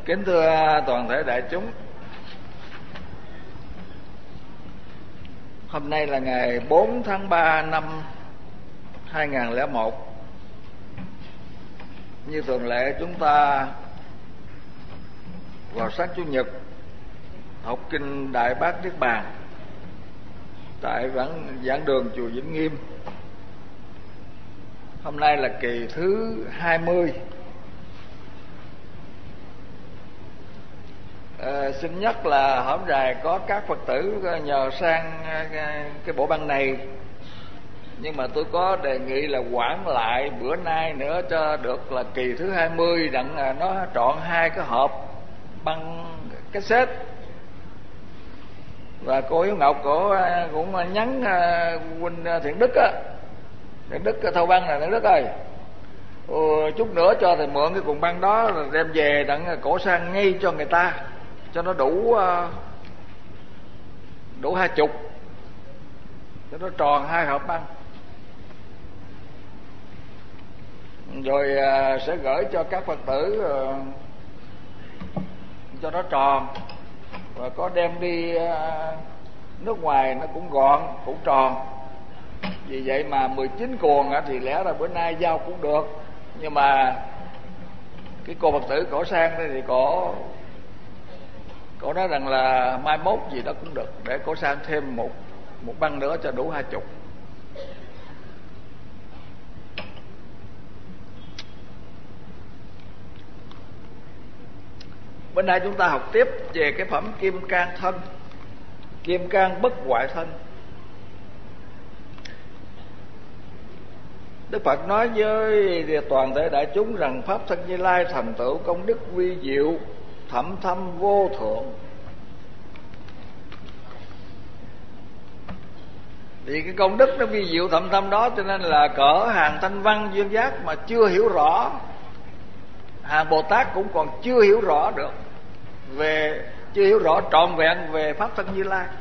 Kính thưa toàn thể đại chúng, hôm nay là ngày 4 tháng 3 năm 2001. Như thường lệ, chúng ta vào sáng Chủ nhật học kinh Đại Bát Niết Bàn tại giảng đường chùa Vĩnh Nghiêm. Hôm nay là kỳ thứ 20. Xin nhắc là hổm rày có các Phật tử nhờ sang cái bộ băng này, nhưng mà tôi có đề nghị là hoãn lại bữa nay nữa cho được là kỳ thứ 20, đặng nó trọn 2 cái hộp băng cassette. Và cô Hiếu Ngọc cũng nhắn huynh Thiện Đức á, Thiện Đức thâu băng là Thiện Đức ơi, chút nữa cho thầy mượn cái cuộn băng đó rồi đem về đặng cổ sang ngay cho người ta, cho nó đủ 20, cho nó tròn 2 hộp băng, rồi sẽ gửi cho các Phật tử cho nó tròn. Và có đem đi nước ngoài nó cũng gọn, cũng tròn. Vì vậy mà 19 cuộn thì lẽ ra bữa nay giao cũng được, nhưng mà cái cô Phật tử cổ sang đây thì cổ nói rằng là mai mốt gì đó cũng được, để cổ sang thêm một băng nữa cho đủ 20. Bữa nay chúng ta học tiếp về cái phẩm Kim Cang Thân, Kim Cang Bất Hoại Thân. Đức Phật nói với toàn thể đại chúng rằng Pháp Thân Như Lai thành tựu công đức vi diệu thậm thâm vô thượng. Vì cái công đức nó vi diệu thậm thâm đó, cho nên là cỡ hàng Thanh Văn Duyên Giác mà chưa hiểu rõ, hàng Bồ Tát cũng còn chưa hiểu rõ được chưa hiểu rõ trọn vẹn về Pháp Thân Như Lai.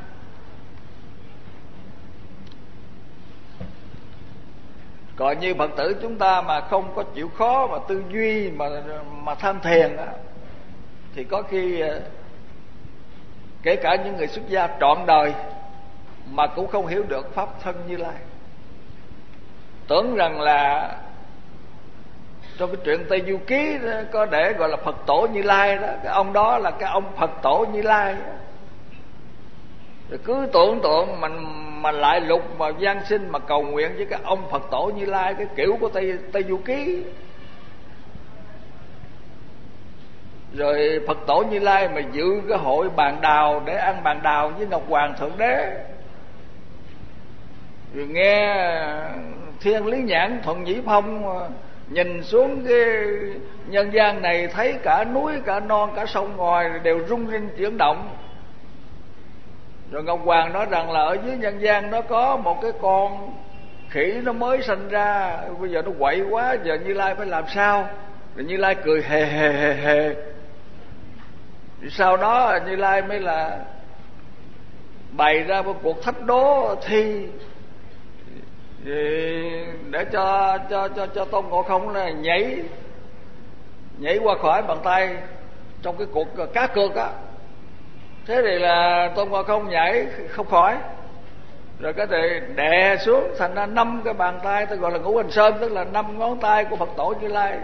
Còn như Phật tử chúng ta mà không có chịu khó mà tư duy mà tham thiền đó, thì có khi kể cả những người xuất gia trọn đời mà cũng không hiểu được Pháp Thân Như Lai. Tưởng rằng là trong cái truyện Tây Du Ký đó, có để gọi là Phật Tổ Như Lai đó, cái ông đó là cái ông Phật Tổ Như Lai đó. Rồi cứ tưởng tượng mà lại lục mà gian sinh mà cầu nguyện với cái ông Phật Tổ Như Lai, cái kiểu của Tây Du Ký. Rồi Phật Tổ Như Lai mà dự cái hội bàn đào để ăn bàn đào với Ngọc Hoàng Thượng Đế, rồi nghe Thiên Lý Nhãn Thuận Nhĩ Phong nhìn xuống cái nhân gian này, thấy cả núi, cả non, cả sông ngòi đều rung rinh chuyển động. Rồi Ngọc Hoàng nói rằng là ở dưới nhân gian nó có một cái con khỉ nó mới sinh ra, bây giờ nó quậy quá, giờ Như Lai phải làm sao? Rồi Như Lai cười hề hề hề hề. Rồi sau đó Như Lai mới là bày ra một cuộc thách đố thi để cho Tôn Ngộ Không là nhảy qua khỏi bàn tay trong cái cuộc cá cược á. Thế thì là Tôn Ngộ Không nhảy không khỏi, rồi cái thì đè xuống thành ra 5 cái bàn tay, tôi gọi là Ngũ Hành Sơn, tức là 5 ngón tay của Phật Tổ Như Lai.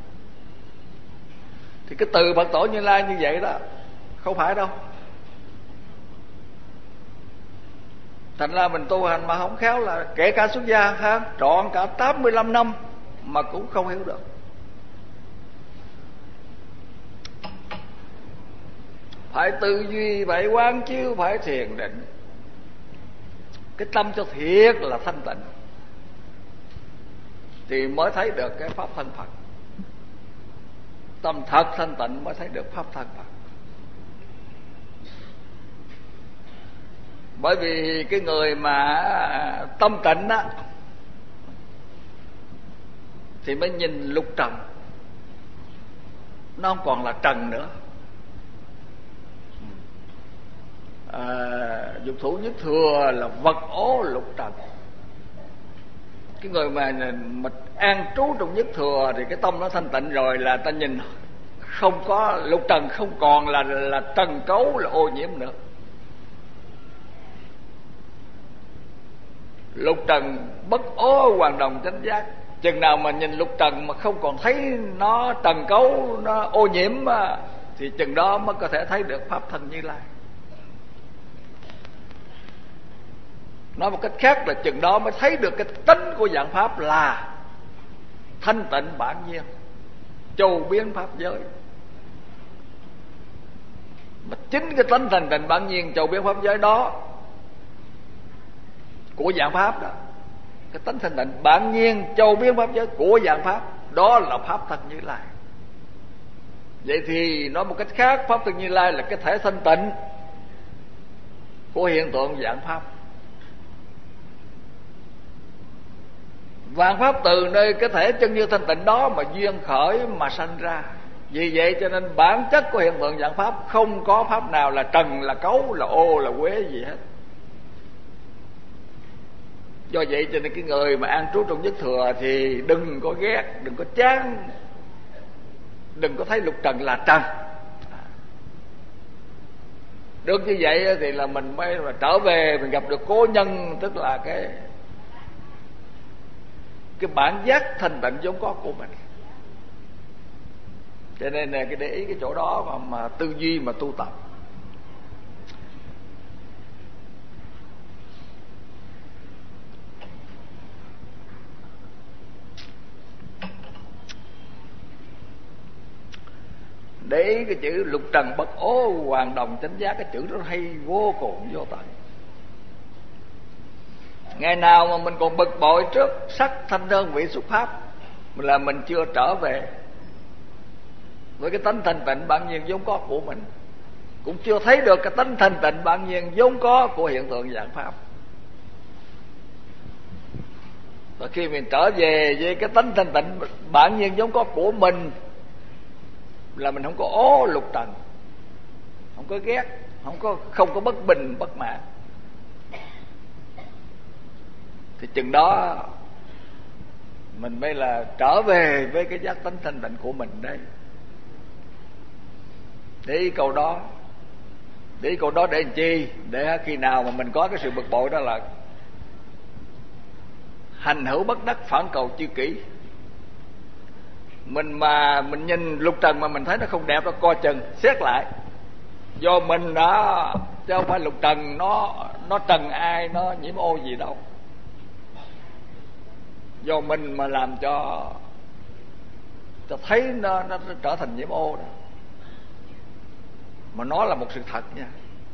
Thì cái từ Phật Tổ Như Lai như vậy đó không phải đâu. Thành ra mình tu hành mà không khéo là kể cả xuất gia ha, trọn cả 85 năm mà cũng không hiểu được. Phải tư duy, phải quán chiếu, phải thiền định, cái tâm cho thiệt là thanh tịnh thì mới thấy được cái Pháp Thân Phật. Tâm thật thanh tịnh mới thấy được Pháp Thân Phật. Bởi vì cái người mà tâm tịnh á thì mới nhìn lục trần, nó không còn là trần nữa. Dục thủ nhất thừa là vật ố lục trần. Cái người mà an trú trong nhất thừa thì cái tâm nó thanh tịnh rồi, là ta nhìn không có lục trần, không còn là trần cấu, là ô nhiễm nữa. Lục trần bất ố hoàn đồng chánh giác. Chừng nào mà nhìn lục trần mà không còn thấy nó trần cấu, nó ô nhiễm thì chừng đó mới có thể thấy được pháp thân Như Lai. Nói một cách khác là chừng đó mới thấy được cái tính của dạng pháp là thanh tịnh bản nhiên, châu biến pháp giới. Mà chính cái tính thanh tịnh bản nhiên, châu biến pháp giới đó của dạng pháp đó, cái tính thanh tịnh bản nhiên châu biến pháp giới của dạng pháp đó là pháp thân Như Lai. Vậy thì nói một cách khác, pháp thân Như Lai là cái thể thanh tịnh của hiện tượng dạng pháp. Vạn pháp từ nơi cái thể chân như thanh tịnh đó mà duyên khởi mà sanh ra. Vì vậy cho nên bản chất của hiện tượng dạng pháp không có pháp nào là trần, là cấu, là ô, là quế gì hết. Do vậy cho nên cái người mà an trú trong nhất thừa thì đừng có ghét, đừng có chán, đừng có thấy lục trần là trần. Được như vậy thì là mình mới mà trở về, mình gặp được cố nhân, tức là cái bản giác thanh tịnh vốn có của mình. Cho nên là cái để ý cái chỗ đó mà tư duy mà tu tập. Để ý cái chữ lục trần bất ố hoàn đồng chánh giác, cái chữ đó hay vô cùng vô tận. Ngày nào mà mình còn bực bội trước sắc thanh đơn vị xuất pháp là mình chưa trở về với cái tánh thanh tịnh bản nhiên vốn có của mình, cũng chưa thấy được cái tánh thanh tịnh bản nhiên vốn có của hiện tượng dạng pháp. Và khi mình trở về với cái tánh thanh tịnh bản nhiên vốn có của mình là mình không có ố lục trần, không có ghét, không có bất bình bất mãn, thì chừng đó mình mới là trở về với cái giác tánh thanh tịnh của mình đấy. Để ý câu đó, để ý câu đó để làm chi? Để khi nào mà mình có cái sự bực bội đó là hành hữu bất đắc phản cầu chư kỷ. Mình mà mình nhìn lục trần mà mình thấy nó không đẹp, nó coi chừng xét lại do mình đó, chứ không phải lục trần nó trần ai, nó nhiễm ô gì đâu. Do mình mà làm cho thấy nó trở thành nhiễm ô đó. Mà nó là một sự thật nha,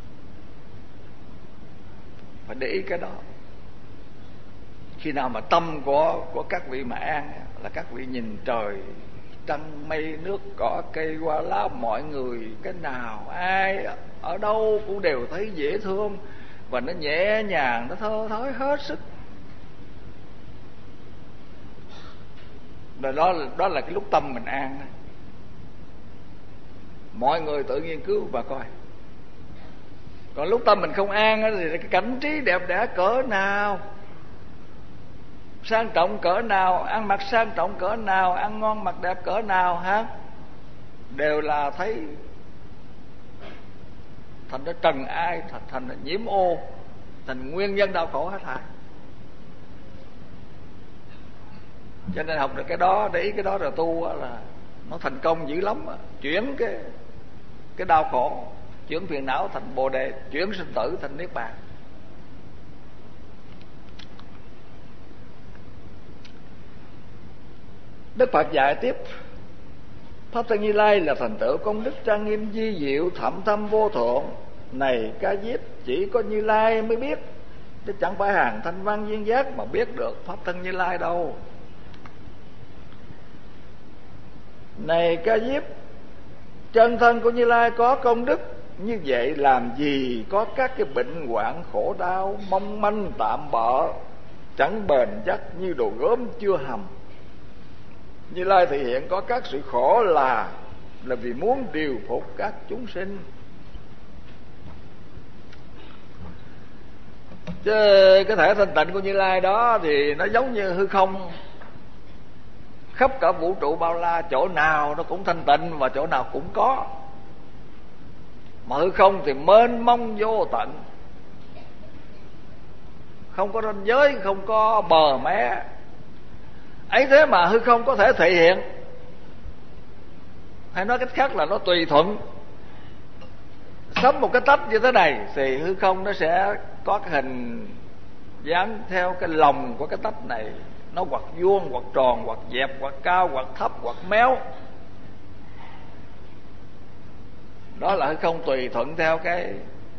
phải để ý cái đó. Khi nào mà tâm của các vị mà an là các vị nhìn trời trăng mây nước cỏ cây hoa lá, mọi người cái nào ai ở đâu cũng đều thấy dễ thương và nó nhẹ nhàng, nó thơ thới hết sức. Rồi đó là cái lúc tâm mình an đó. Mọi người tự nghiên cứu và coi. Còn lúc tâm mình không an thì cái cảnh trí đẹp đẽ cỡ nào, sang trọng cỡ nào, ăn mặc sang trọng cỡ nào, ăn ngon mặc đẹp cỡ nào ha, đều là thấy thành nó trần ai, thành nó nhiễm ô, thành nguyên nhân đau khổ hết thảy. Cho nên học được cái đó, để ý cái đó rồi tu là nó thành công dữ lắm. Chuyển cái đau khổ, chuyển phiền não thành bồ đề, chuyển sinh tử thành niết bàn. Đức Phật dạy tiếp: pháp thân Như Lai là thành tựu công đức trang nghiêm di diệu thậm thâm vô thượng. Này Ca Diếp, chỉ có Như Lai mới biết, chứ chẳng phải hàng thanh văn duyên giác mà biết được pháp thân Như Lai đâu. Này Ca Diếp, chân thân của Như Lai có công đức như vậy, làm gì có các cái bệnh hoạn khổ đau mong manh tạm bợ, chẳng bền chắc như đồ gốm chưa hầm. Như Lai thể hiện có các sự khổ là vì muốn điều phục các chúng sinh. Chứ cái thể thanh tịnh của Như Lai đó thì nó giống như hư không khắp cả vũ trụ bao la, chỗ nào nó cũng thanh tịnh và chỗ nào cũng có. Mà hư không thì mênh mông vô tận, không có ranh giới, không có bờ mé. Ấy thế mà hư không có thể thể hiện, hay nói cách khác là nó tùy thuận. Sắm một cái tách như thế này thì hư không nó sẽ có cái hình dáng theo cái lòng của cái tách này. Nó hoặc vuông, hoặc tròn, hoặc dẹp, hoặc cao, hoặc thấp, hoặc méo. Đó là hư không tùy thuận theo cái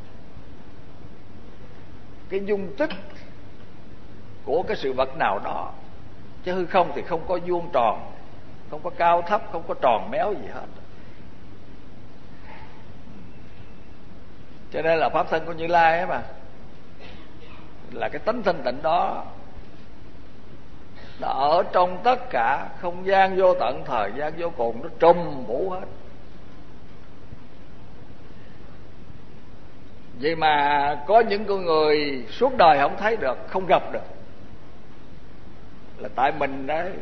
dung tích của cái sự vật nào đó. Chứ hư không thì không có vuông tròn, không có cao thấp, không có tròn méo gì hết. Cho nên là pháp thân của Như Lai ấy mà, là cái tánh thanh tịnh đó, nó ở trong tất cả không gian vô tận, thời gian vô cùng, nó trùm phủ hết. Vậy mà có những con người suốt đời không thấy được, không gặp được, là tại mình đấy.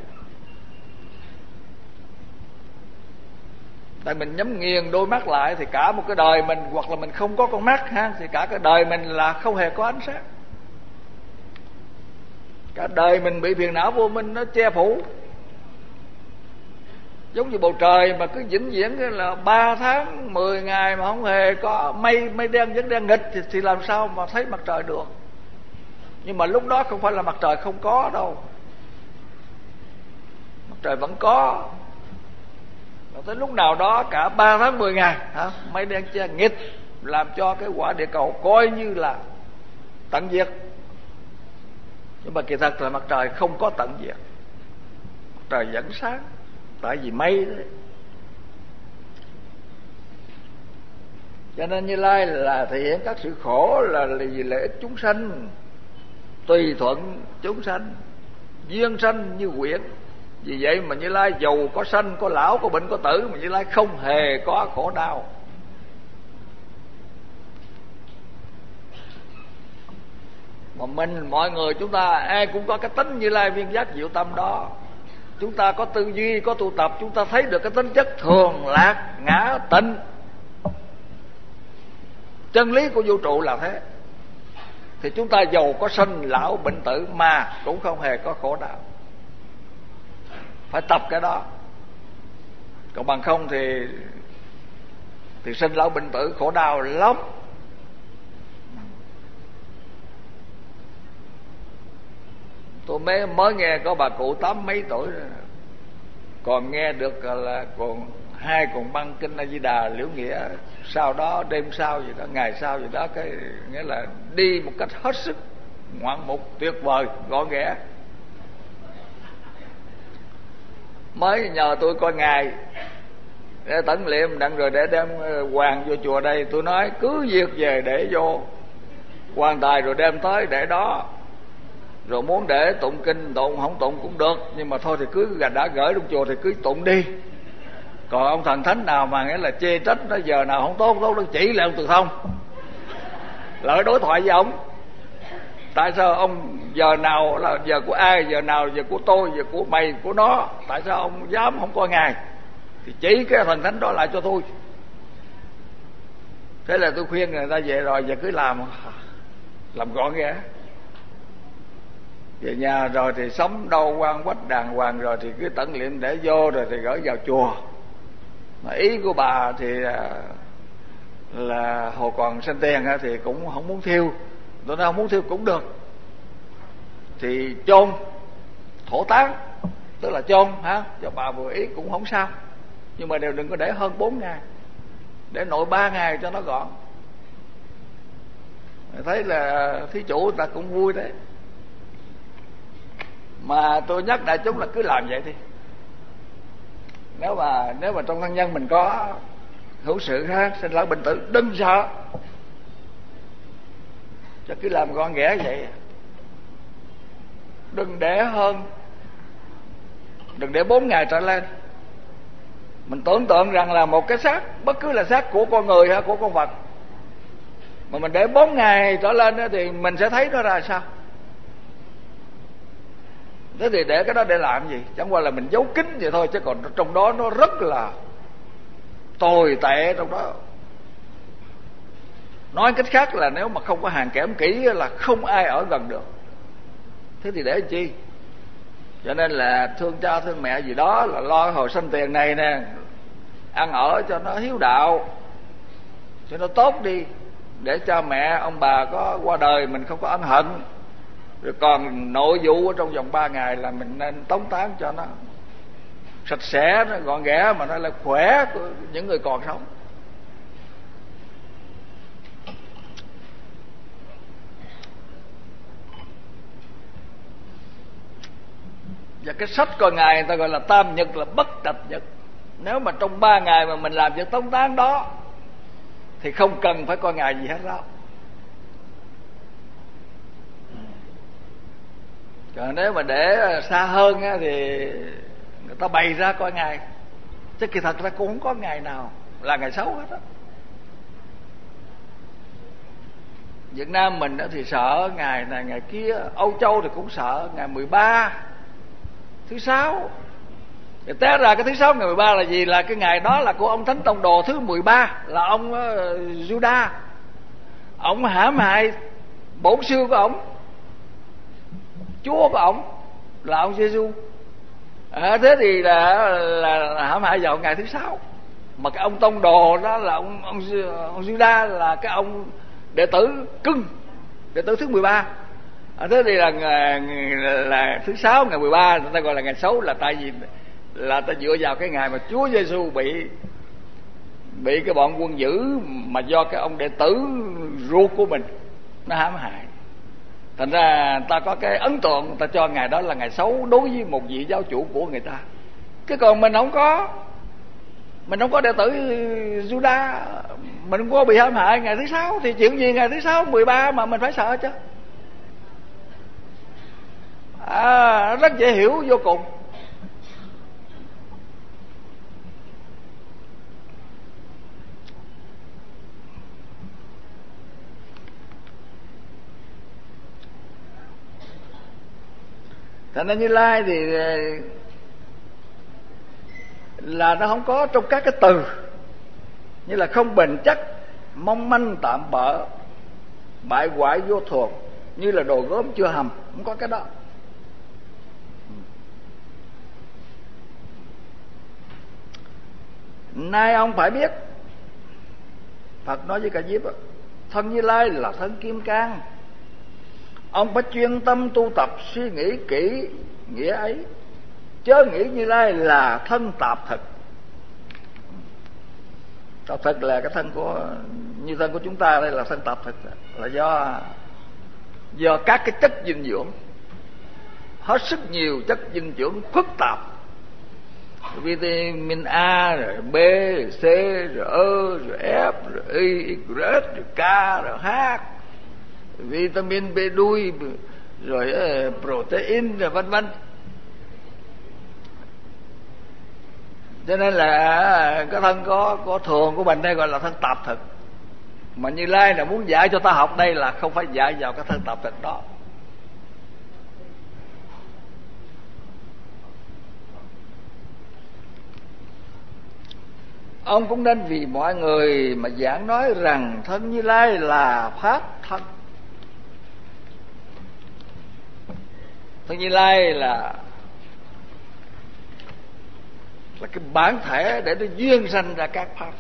Tại mình nhắm nghiền đôi mắt lại thì cả một cái đời mình, hoặc là mình không có con mắt ha, thì cả cái đời mình là không hề có ánh sáng. Cả đời mình bị phiền não vô minh nó che phủ. Giống như bầu trời mà cứ vĩnh viễn là 3 tháng 10 ngày mà không hề có mây đen vẫn đen nghịch thì làm sao mà thấy mặt trời được. Nhưng mà lúc đó không phải là mặt trời không có đâu, mặt trời vẫn có. Và tới lúc nào đó cả 3 tháng 10 ngày mây đen che nghịch, làm cho cái quả địa cầu coi như là tận diệt. Nhưng mà kỳ thật là mặt trời không có tận diệt, mặt trời vẫn sáng, tại vì mây đấy. Cho nên Như Lai là thể hiện các sự khổ là vì lợi ích chúng sanh, tùy thuận chúng sanh, duyên sanh như quyển. Vì vậy mà Như Lai giàu có sanh, có lão, có bệnh, có tử, mà Như Lai không hề có khổ đau. Mà mọi người chúng ta ai cũng có cái tính Như Lai viên giác diệu tâm đó. Chúng ta có tư duy, có tu tập, chúng ta thấy được cái tính chất thường lạc ngã tịnh. Chân lý của vũ trụ là thế. Thì chúng ta giàu có sanh lão bệnh tử mà cũng không hề có khổ đau. Phải tập cái đó. Còn bằng không thì sinh lão bệnh tử khổ đau lắm. Tôi mới nghe có bà cụ 80 mấy tuổi rồi, còn nghe được là còn hai còn băng kinh A Di Đà Liễu Nghĩa, sau đó đêm sau gì đó, ngày sau gì đó, cái nghĩa là đi một cách hết sức ngoạn mục, tuyệt vời, gọn ghẽ. Mới nhờ tôi coi ngài để tẩn liệm đặng rồi để đem hoàng vô chùa đây. Tôi nói cứ việc về để vô quan tài rồi đem tới để đó, rồi muốn để tụng kinh tụng không tụng cũng được, nhưng mà thôi thì cứ đã gửi trong chùa thì cứ tụng đi. Còn ông thần thánh nào mà nghĩa là chê trách nó giờ nào không tốt nó chỉ lại ông Từ Thông, lỡ đối thoại với ông. Tại sao ông giờ nào là giờ của ai, giờ nào giờ của tôi, giờ của mày, của nó, tại sao ông dám không coi ngài, thì chỉ cái thần thánh đó lại cho tôi. Thế là tôi khuyên người ta về rồi, giờ cứ làm gọn ghẽ. Về nhà rồi thì sống đâu quan quách đàng hoàng, rồi thì cứ tận liệm để vô, rồi thì gửi vào chùa. Mà ý của bà thì là hồi còn sinh tiền thì cũng không muốn thiêu. Tôi nói không muốn thiêu cũng được, thì chôn thổ táng, tức là chôn cho bà vừa ý cũng không sao, nhưng mà đều đừng có để hơn 4 ngày, để nội 3 ngày cho nó gọn. Thấy là thí chủ người ta cũng vui đấy. Mà tôi nhắc đại chúng là cứ làm vậy đi. Nếu mà trong thân nhân mình có hữu sự sinh lão bệnh tử, đừng sợ, cho cứ làm gọn ghẽ vậy. Đừng để 4 ngày trở lên. Mình tưởng tượng rằng là một cái xác, bất cứ là xác của con người hay của con vật, mà mình để 4 ngày trở lên thì mình sẽ thấy nó ra sao. Thế thì để cái đó để làm gì? Chẳng qua là mình giấu kín vậy thôi, chứ còn trong đó nó rất là tồi tệ trong đó. Nói cách khác là nếu mà không có hàng kẽm kỹ là không ai ở gần được. Thế thì để làm chi? Cho nên là thương cha thương mẹ gì đó là lo hồi sanh tiền này nè, ăn ở cho nó hiếu đạo, cho nó tốt đi, để cha mẹ ông bà có qua đời mình không có ân hận. Rồi còn nội vụ ở trong vòng 3 ngày là mình nên tống táng cho nó sạch sẽ, nó gọn ghẽ, mà nó là khỏe của những người còn sống. Và cái sách coi ngày người ta gọi là tam nhật, là bất trạch nhật. Nếu mà trong 3 ngày mà mình làm việc tống táng đó thì không cần phải coi ngày gì hết đâu. Còn nếu mà để xa hơn á, thì người ta bày ra coi ngày, chứ kỳ thật ra cũng không có ngày nào là ngày xấu hết á. Việt Nam mình thì sợ ngày này ngày kia, Âu Châu thì cũng sợ ngày 13 thứ sáu. Thì té ra cái thứ sáu ngày 13 là gì? Là cái ngày đó là của ông Thánh Tông Đồ thứ 13, là ông Judas. Ông hãm hại bổn sư của ông, Chúa của ông là ông Giêsu. Thế thì là hãm hại vào ngày thứ sáu. Mà cái ông Tông Đồ đó là ông Judas, là cái ông đệ tử cưng, đệ tử thứ 13. Thế thì là thứ sáu ngày 13 người ta gọi là ngày xấu, là tại vì là ta dựa vào cái ngày mà Chúa Giêsu bị cái bọn quân dữ mà do cái ông đệ tử ruột của mình nó hãm hại. Thành ra ta có cái ấn tượng, ta cho ngày đó là ngày xấu đối với một vị giáo chủ của người ta. Cái còn mình không có đệ tử Judas, mình không có bị hãm hại ngày thứ sáu, thì chuyện gì ngày thứ sáu 13 mà mình phải sợ chứ? Rất dễ hiểu vô cùng. Thành ra Như Lai thì là nó không có trong các cái từ như là không bền chắc, mong manh tạm bợ, bại hoại vô thường, như là đồ gốm chưa hầm, không có cái đó. Nay ông phải biết, Phật nói với Ca Diếp, thân Như Lai là thân kim cang. Ông phải chuyên tâm tu tập, suy nghĩ kỹ nghĩa ấy, chớ nghĩ Như Lai là thân tạp thực. Tạp thực là cái thân của, như thân của chúng ta đây là thân tạp thực, là do các cái chất dinh dưỡng, hết sức nhiều chất dinh dưỡng phức tạp, vitamin A, rồi B, rồi C, rồi E, rồi F, rồi Y, rồi K, rồi H, vitamin B đuôi, rồi protein, rồi vân vân. Cho nên là cái thân có thường của mình đây gọi là thân tạp thực. Mà Như Lai là muốn dạy cho ta học đây là không phải dạy vào cái thân tạp thực đó. Ông cũng nên vì mọi người mà giảng nói rằng thân Như Lai là pháp thân. Thân Như Lai là cái bản thể để nó duyên sanh ra các pháp.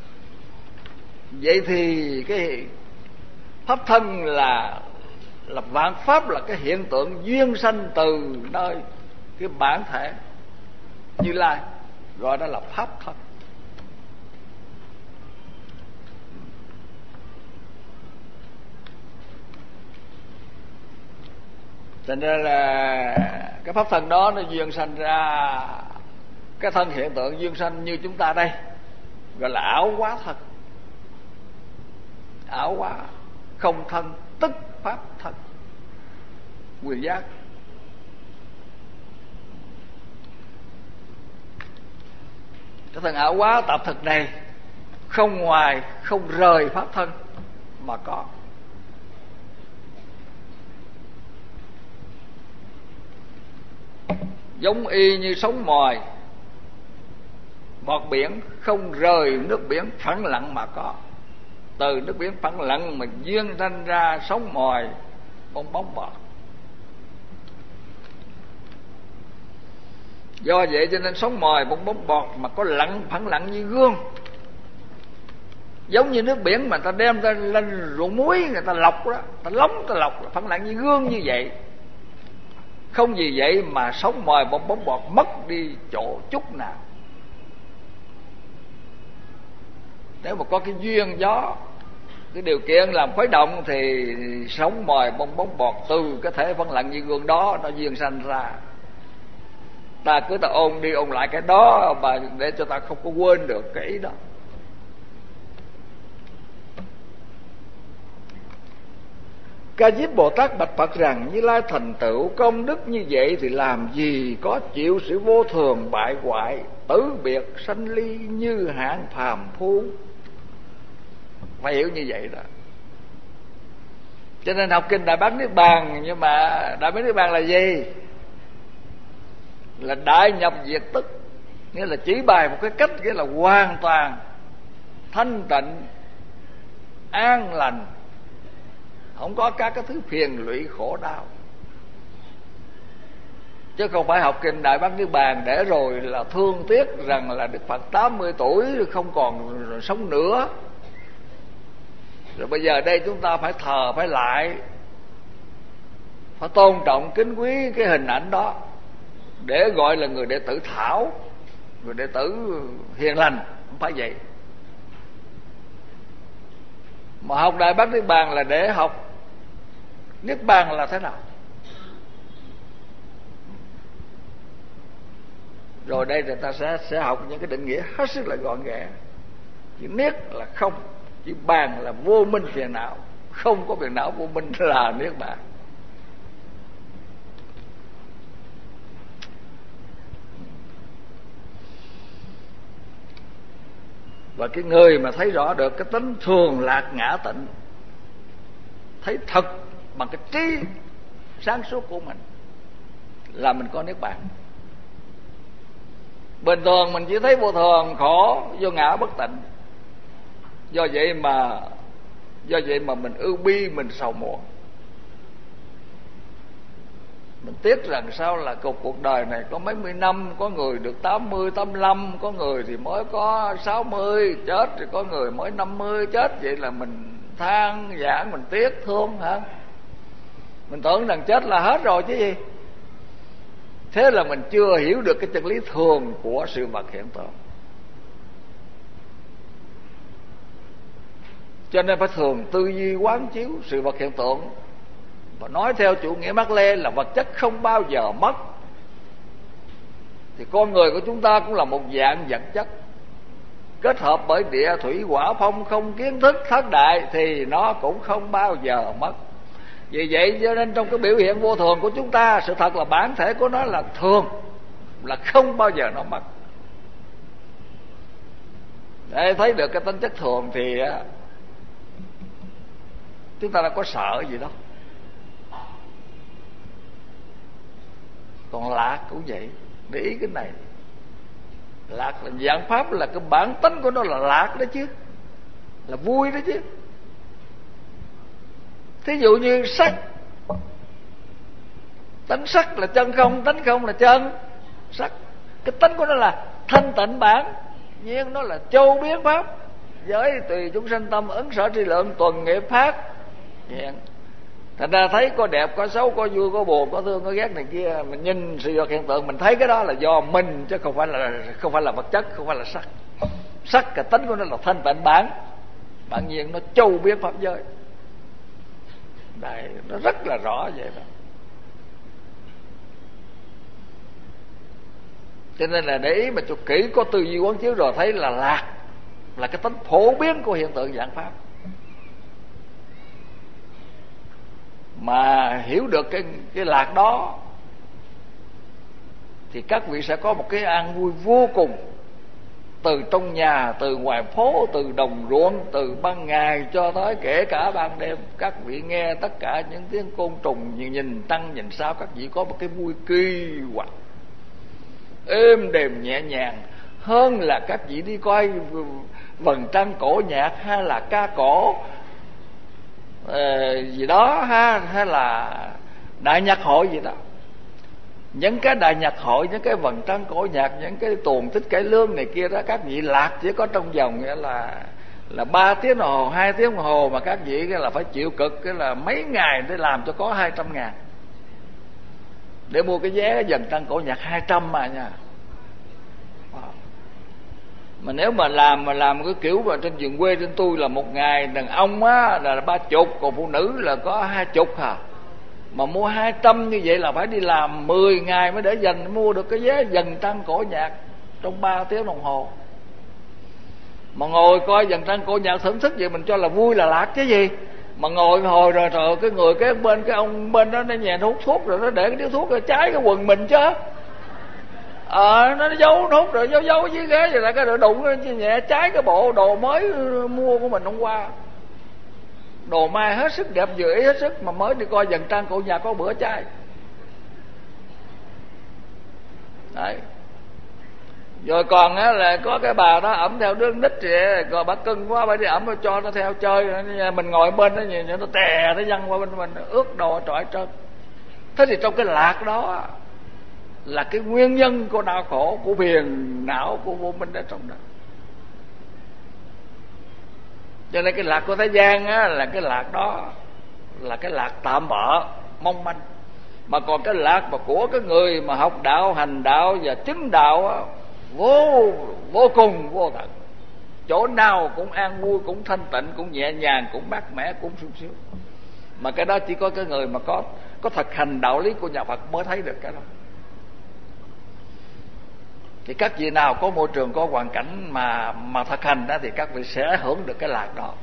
Vậy thì cái pháp thân là vạn pháp, là cái hiện tượng duyên sanh từ nơi cái bản thể Như Lai, gọi đó là pháp thân. Cho nên là cái pháp thân đó nó duyên sanh ra cái thân hiện tượng duyên sanh như chúng ta đây, gọi là ảo hóa thân. Ảo hóa không thân tức pháp thân, quyền giác. Cái thân ảo hóa tạp thực này không ngoài không rời pháp thân mà có. giống y như sóng mòi bọt biển, không rời nước biển phẳng lặng mà có. Từ nước biển phẳng lặng mà duyên sanh ra sóng mòi bong bóng bọt. Do vậy cho nên sóng mòi bong bóng bọt mà có lặng phẳng lặng như gương, giống như nước biển mà ta đem ta lên ruộng muối, người ta lọc đó, ta lóng ta lọc, phẳng lặng như gương như vậy. Không vì vậy mà sóng mòi bong bóng bọt mất đi chỗ chút nào. Nếu mà có cái duyên gió, cái điều kiện làm khuấy động thì sóng mòi bong bóng bọt từ cái thể phẳng lặng như gương đó nó duyên sanh ra. Ta cứ ta ôn đi ôn lại cái đó mà để cho ta không có quên được cái ý đó. Ca Diếp Bồ Tát bạch Phật rằng: Như Lai thành tựu công đức như vậy thì làm gì có chịu sự vô thường bại hoại, tử biệt sanh ly như hạng phàm phu. Phải hiểu như vậy đó. Cho nên học kinh Đại Bát Niết Bàn, nhưng mà Đại Bát Niết Bàn là gì? Là đại nhập diệt tức, nghĩa là chỉ bài một cái cách, nghĩa là hoàn toàn thanh tịnh, an lành, không có các cái thứ phiền lụy khổ đau. Chứ không phải học kinh Đại Bát Niết Bàn để rồi là thương tiếc rằng là Đức Phật 80 tuổi không còn sống nữa, rồi bây giờ đây chúng ta phải thờ phải lại, phải tôn trọng kính quý cái hình ảnh đó để gọi là người đệ tử thảo, người đệ tử hiền lành. Không phải vậy. Mà học Đại Bát Niết Bàn là để học Niết Bàn là thế nào. Rồi đây người ta sẽ học những cái định nghĩa hết sức là gọn ghẽ. Chữ Niết là không, chữ Bàn là vô minh phiền não. Không có phiền não vô minh là Niết Bàn. Và cái người mà thấy rõ được cái tính thường lạc ngã tịnh, thấy thật bằng cái trí sáng suốt của mình, là mình có Niết Bàn. Bình thường mình chỉ thấy vô thường, khổ, vô ngã bất tịnh. Do vậy mà mình ưu bi, mình sầu muộn. Mình tiếc rằng sao là cuộc đời này có mấy mươi năm, có người được 80, 85, có người thì mới có 60 chết, thì có người mới 50 chết. Vậy là mình than vãn, mình tiếc thương hả? Mình tưởng rằng chết là hết rồi chứ gì. Thế là mình chưa hiểu được cái chân lý thường của sự vật hiện tượng. Cho nên phải thường tư duy quán chiếu sự vật hiện tượng. Và nói theo chủ nghĩa Mác Lê là vật chất không bao giờ mất. Thì con người của chúng ta cũng là một dạng vật chất, kết hợp bởi địa thủy hỏa phong không kiến thức thất đại, thì nó cũng không bao giờ mất. Vì vậy cho nên trong cái biểu hiện vô thường của chúng ta, sự thật là bản thể của nó là thường, là không bao giờ nó mất. Để thấy được cái tính chất thường thì chúng ta đã có sợ gì đâu. Còn lạc cũng vậy. Để ý cái này, lạc là dạng pháp, là cái bản tính của nó là lạc đó chứ, là vui đó chứ. Thí dụ như sắc, tánh sắc là chân không, tánh không là chân sắc. Cái tánh của nó là thanh tịnh bản nhiên, nó là châu biến pháp. Giới tùy chúng sanh tâm, ứng sở tri lượng, tuần nghiệp phát hiện. Thành ra thấy có đẹp, có xấu, có vui, có buồn, có thương, có ghét này kia, mình nhìn sự vật hiện tượng, mình thấy cái đó là do mình, chứ không phải là vật chất, không phải là sắc. Sắc cái tính của nó là thanh tịnh bản nhiên, nó châu biến pháp giới. Đây, nó rất là rõ vậy đó. Cho nên là để ý mà cho kỹ, có tư duy quán chiếu rồi thấy là lạc là cái tính phổ biến của hiện tượng dạng pháp. Mà hiểu được cái lạc đó thì các vị sẽ có một cái an vui vô cùng. Từ trong nhà, từ ngoài phố, từ đồng ruộng, từ ban ngày cho tới kể cả ban đêm, các vị nghe tất cả những tiếng côn trùng, nhìn tăng nhìn sao, các vị có một cái vui kỳ quặc. êm đềm nhẹ nhàng hơn là các vị đi coi vầng trăng cổ nhạc hay là ca cổ gì đó ha, hay là đại nhạc hội gì đó. Những cái đại nhạc hội, những cái vầng trăng cổ nhạc, những cái tuồng thích cải lương này kia đó, các vị lạc chỉ có trong vòng nghĩa là 3 tiếng đồng hồ, 2 tiếng đồng hồ, mà các vị cái là phải chịu cực cái là mấy ngày để làm cho có 200.000 để mua cái vé vầng trăng cổ nhạc 200 mà nha. Mà nếu mà làm cái kiểu mà trên vườn quê trên tôi là một ngày đàn ông á là 30, còn phụ nữ là có 20 hả. Mà mua 200 như vậy là phải đi làm 10 ngày mới để dành mua được cái vé vầng trăng cổ nhạc trong 3 tiếng đồng hồ. Mà ngồi coi vầng trăng cổ nhạc thưởng thức vậy mình cho là vui là lạc cái gì. Mà ngồi hồi rồi trời, cái người cái bên cái ông bên đó nó nhè hút thuốc rồi nó để cái điếu thuốc rồi cháy cái quần mình chứ. Nó giấu hút rồi giấu dưới ghế vậy là cái đồ đụng nó nhẹ cháy cái bộ đồ mới mua của mình hôm qua. Đồ mai hết sức đẹp vừa ý hết sức mà mới đi coi vầng trăng cổ nhạc có bữa cháy. Đấy. Rồi còn á là có cái bà đó ẩm theo đứa nít vậy, rồi bà cưng quá bà đi ẩm cho nó theo chơi, mình ngồi bên đó nhìn nó tè nó văng qua bên mình ướt đồ trọi trơn. Thế thì trong cái lạc đó là cái nguyên nhân của đau khổ, của phiền não, của vô minh ở trong đó. Cho nên cái lạc của thế gian á là cái lạc đó là cái lạc tạm bợ mong manh. Mà còn cái lạc mà của cái người mà học đạo, hành đạo và chứng đạo á, vô cùng vô tận. Chỗ nào cũng an vui, cũng thanh tịnh, cũng nhẹ nhàng, cũng mát mẻ, cũng sung sướng. Mà cái đó chỉ có cái người mà có thực hành đạo lý của nhà Phật mới thấy được cái đó. Thì các vị nào có môi trường, có hoàn cảnh mà thực hành đó thì các vị sẽ hưởng được cái lạc đó.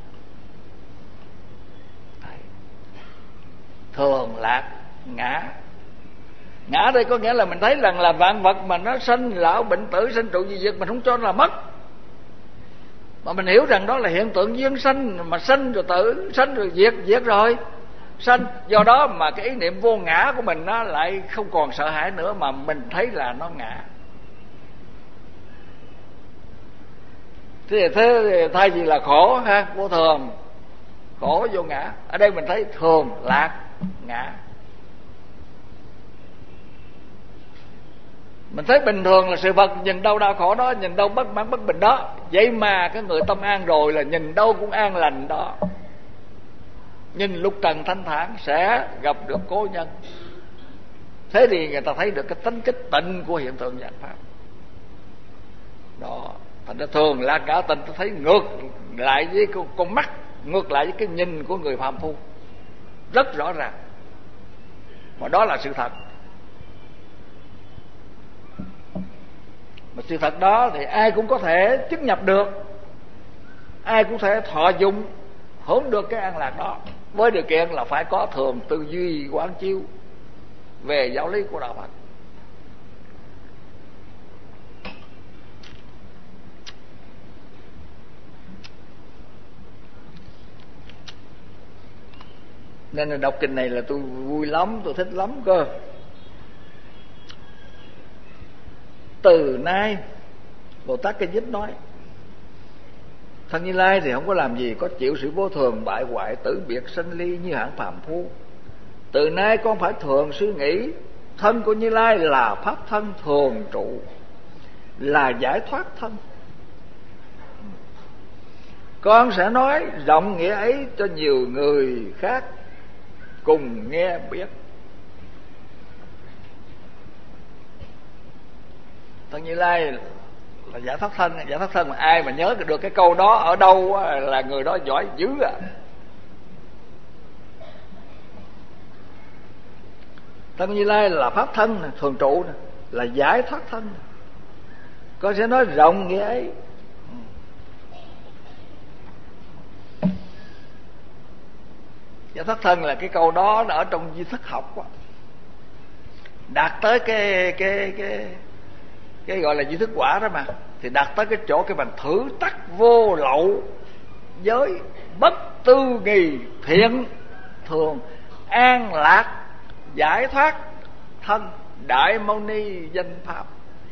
Thường lạc ngã. Ngã đây có nghĩa là mình thấy rằng là vạn vật mà nó sanh lão bệnh tử, sinh trụ diệt mình không cho nó là mất. Mà mình hiểu rằng đó là hiện tượng duyên sanh, mà sanh rồi tử, sanh rồi diệt, diệt rồi sanh. Do đó mà cái ý niệm vô ngã của mình nó lại không còn sợ hãi nữa, mà mình thấy là nó ngã. Thế thay vì là khổ ha, vô thường, khổ vô ngã, ở đây mình thấy thường lạc ngã. Mình thấy bình thường là sự vật, nhìn đâu đau khổ đó, nhìn đâu bất mãn bất bình đó. Vậy mà cái người tâm an rồi là nhìn đâu cũng an lành đó. Nhìn lúc trần thanh thản sẽ gặp được cố nhân. Thế thì người ta thấy được cái tính kích tịnh của hiện tượng vạn pháp đó. Thành ra thường là cả tình tôi thấy ngược lại với con mắt, ngược lại với cái nhìn của người phàm phu rất rõ ràng. Mà đó là sự thật. Mà sự thật đó thì ai cũng có thể chứng nhập được, ai cũng thể thọ dụng hưởng được cái an lạc đó, với điều kiện là phải có thường tư duy quán chiếu về giáo lý của đạo Phật. Nên là đọc kinh này là tôi vui lắm, tôi thích lắm cơ. Từ nay Bồ Tát Kinh Dích nói, thân Như Lai thì không có làm gì có chịu sự vô thường bại hoại tử biệt sanh ly như hạng phàm phu. Từ nay con phải thường suy nghĩ thân của Như Lai là pháp thân thường trụ, là giải thoát thân. Con sẽ nói rộng nghĩa ấy cho nhiều người khác cùng nghe biết. Thân Như Lai là giải thoát thân. Giải thoát thân mà ai mà nhớ được cái câu đó ở đâu là người đó giỏi dữ à. Thân Như Lai là pháp thân thường trụ, là giải thoát thân. Con sẽ nói rộng nghĩa ấy. Giải thoát thân là cái câu đó ở trong di thức học quá. Đạt tới cái gọi là di thức quả đó mà, thì đạt tới cái chỗ cái bằng thử tắc vô lậu giới, bất tư nghì thiện thường, an lạc giải thoát thân, đại mâu ni danh pháp.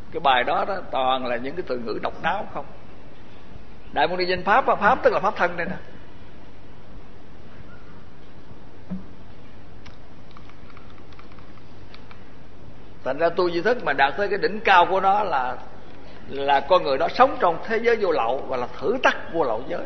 Cái bài đó toàn là những cái từ ngữ độc đáo không. Đại môn ni danh pháp, pháp tức là pháp thân đây nè. Thành ra tu duy thức mà đạt tới cái đỉnh cao của nó là con người đó sống trong thế giới vô lậu, và là thử thách vô lậu giới.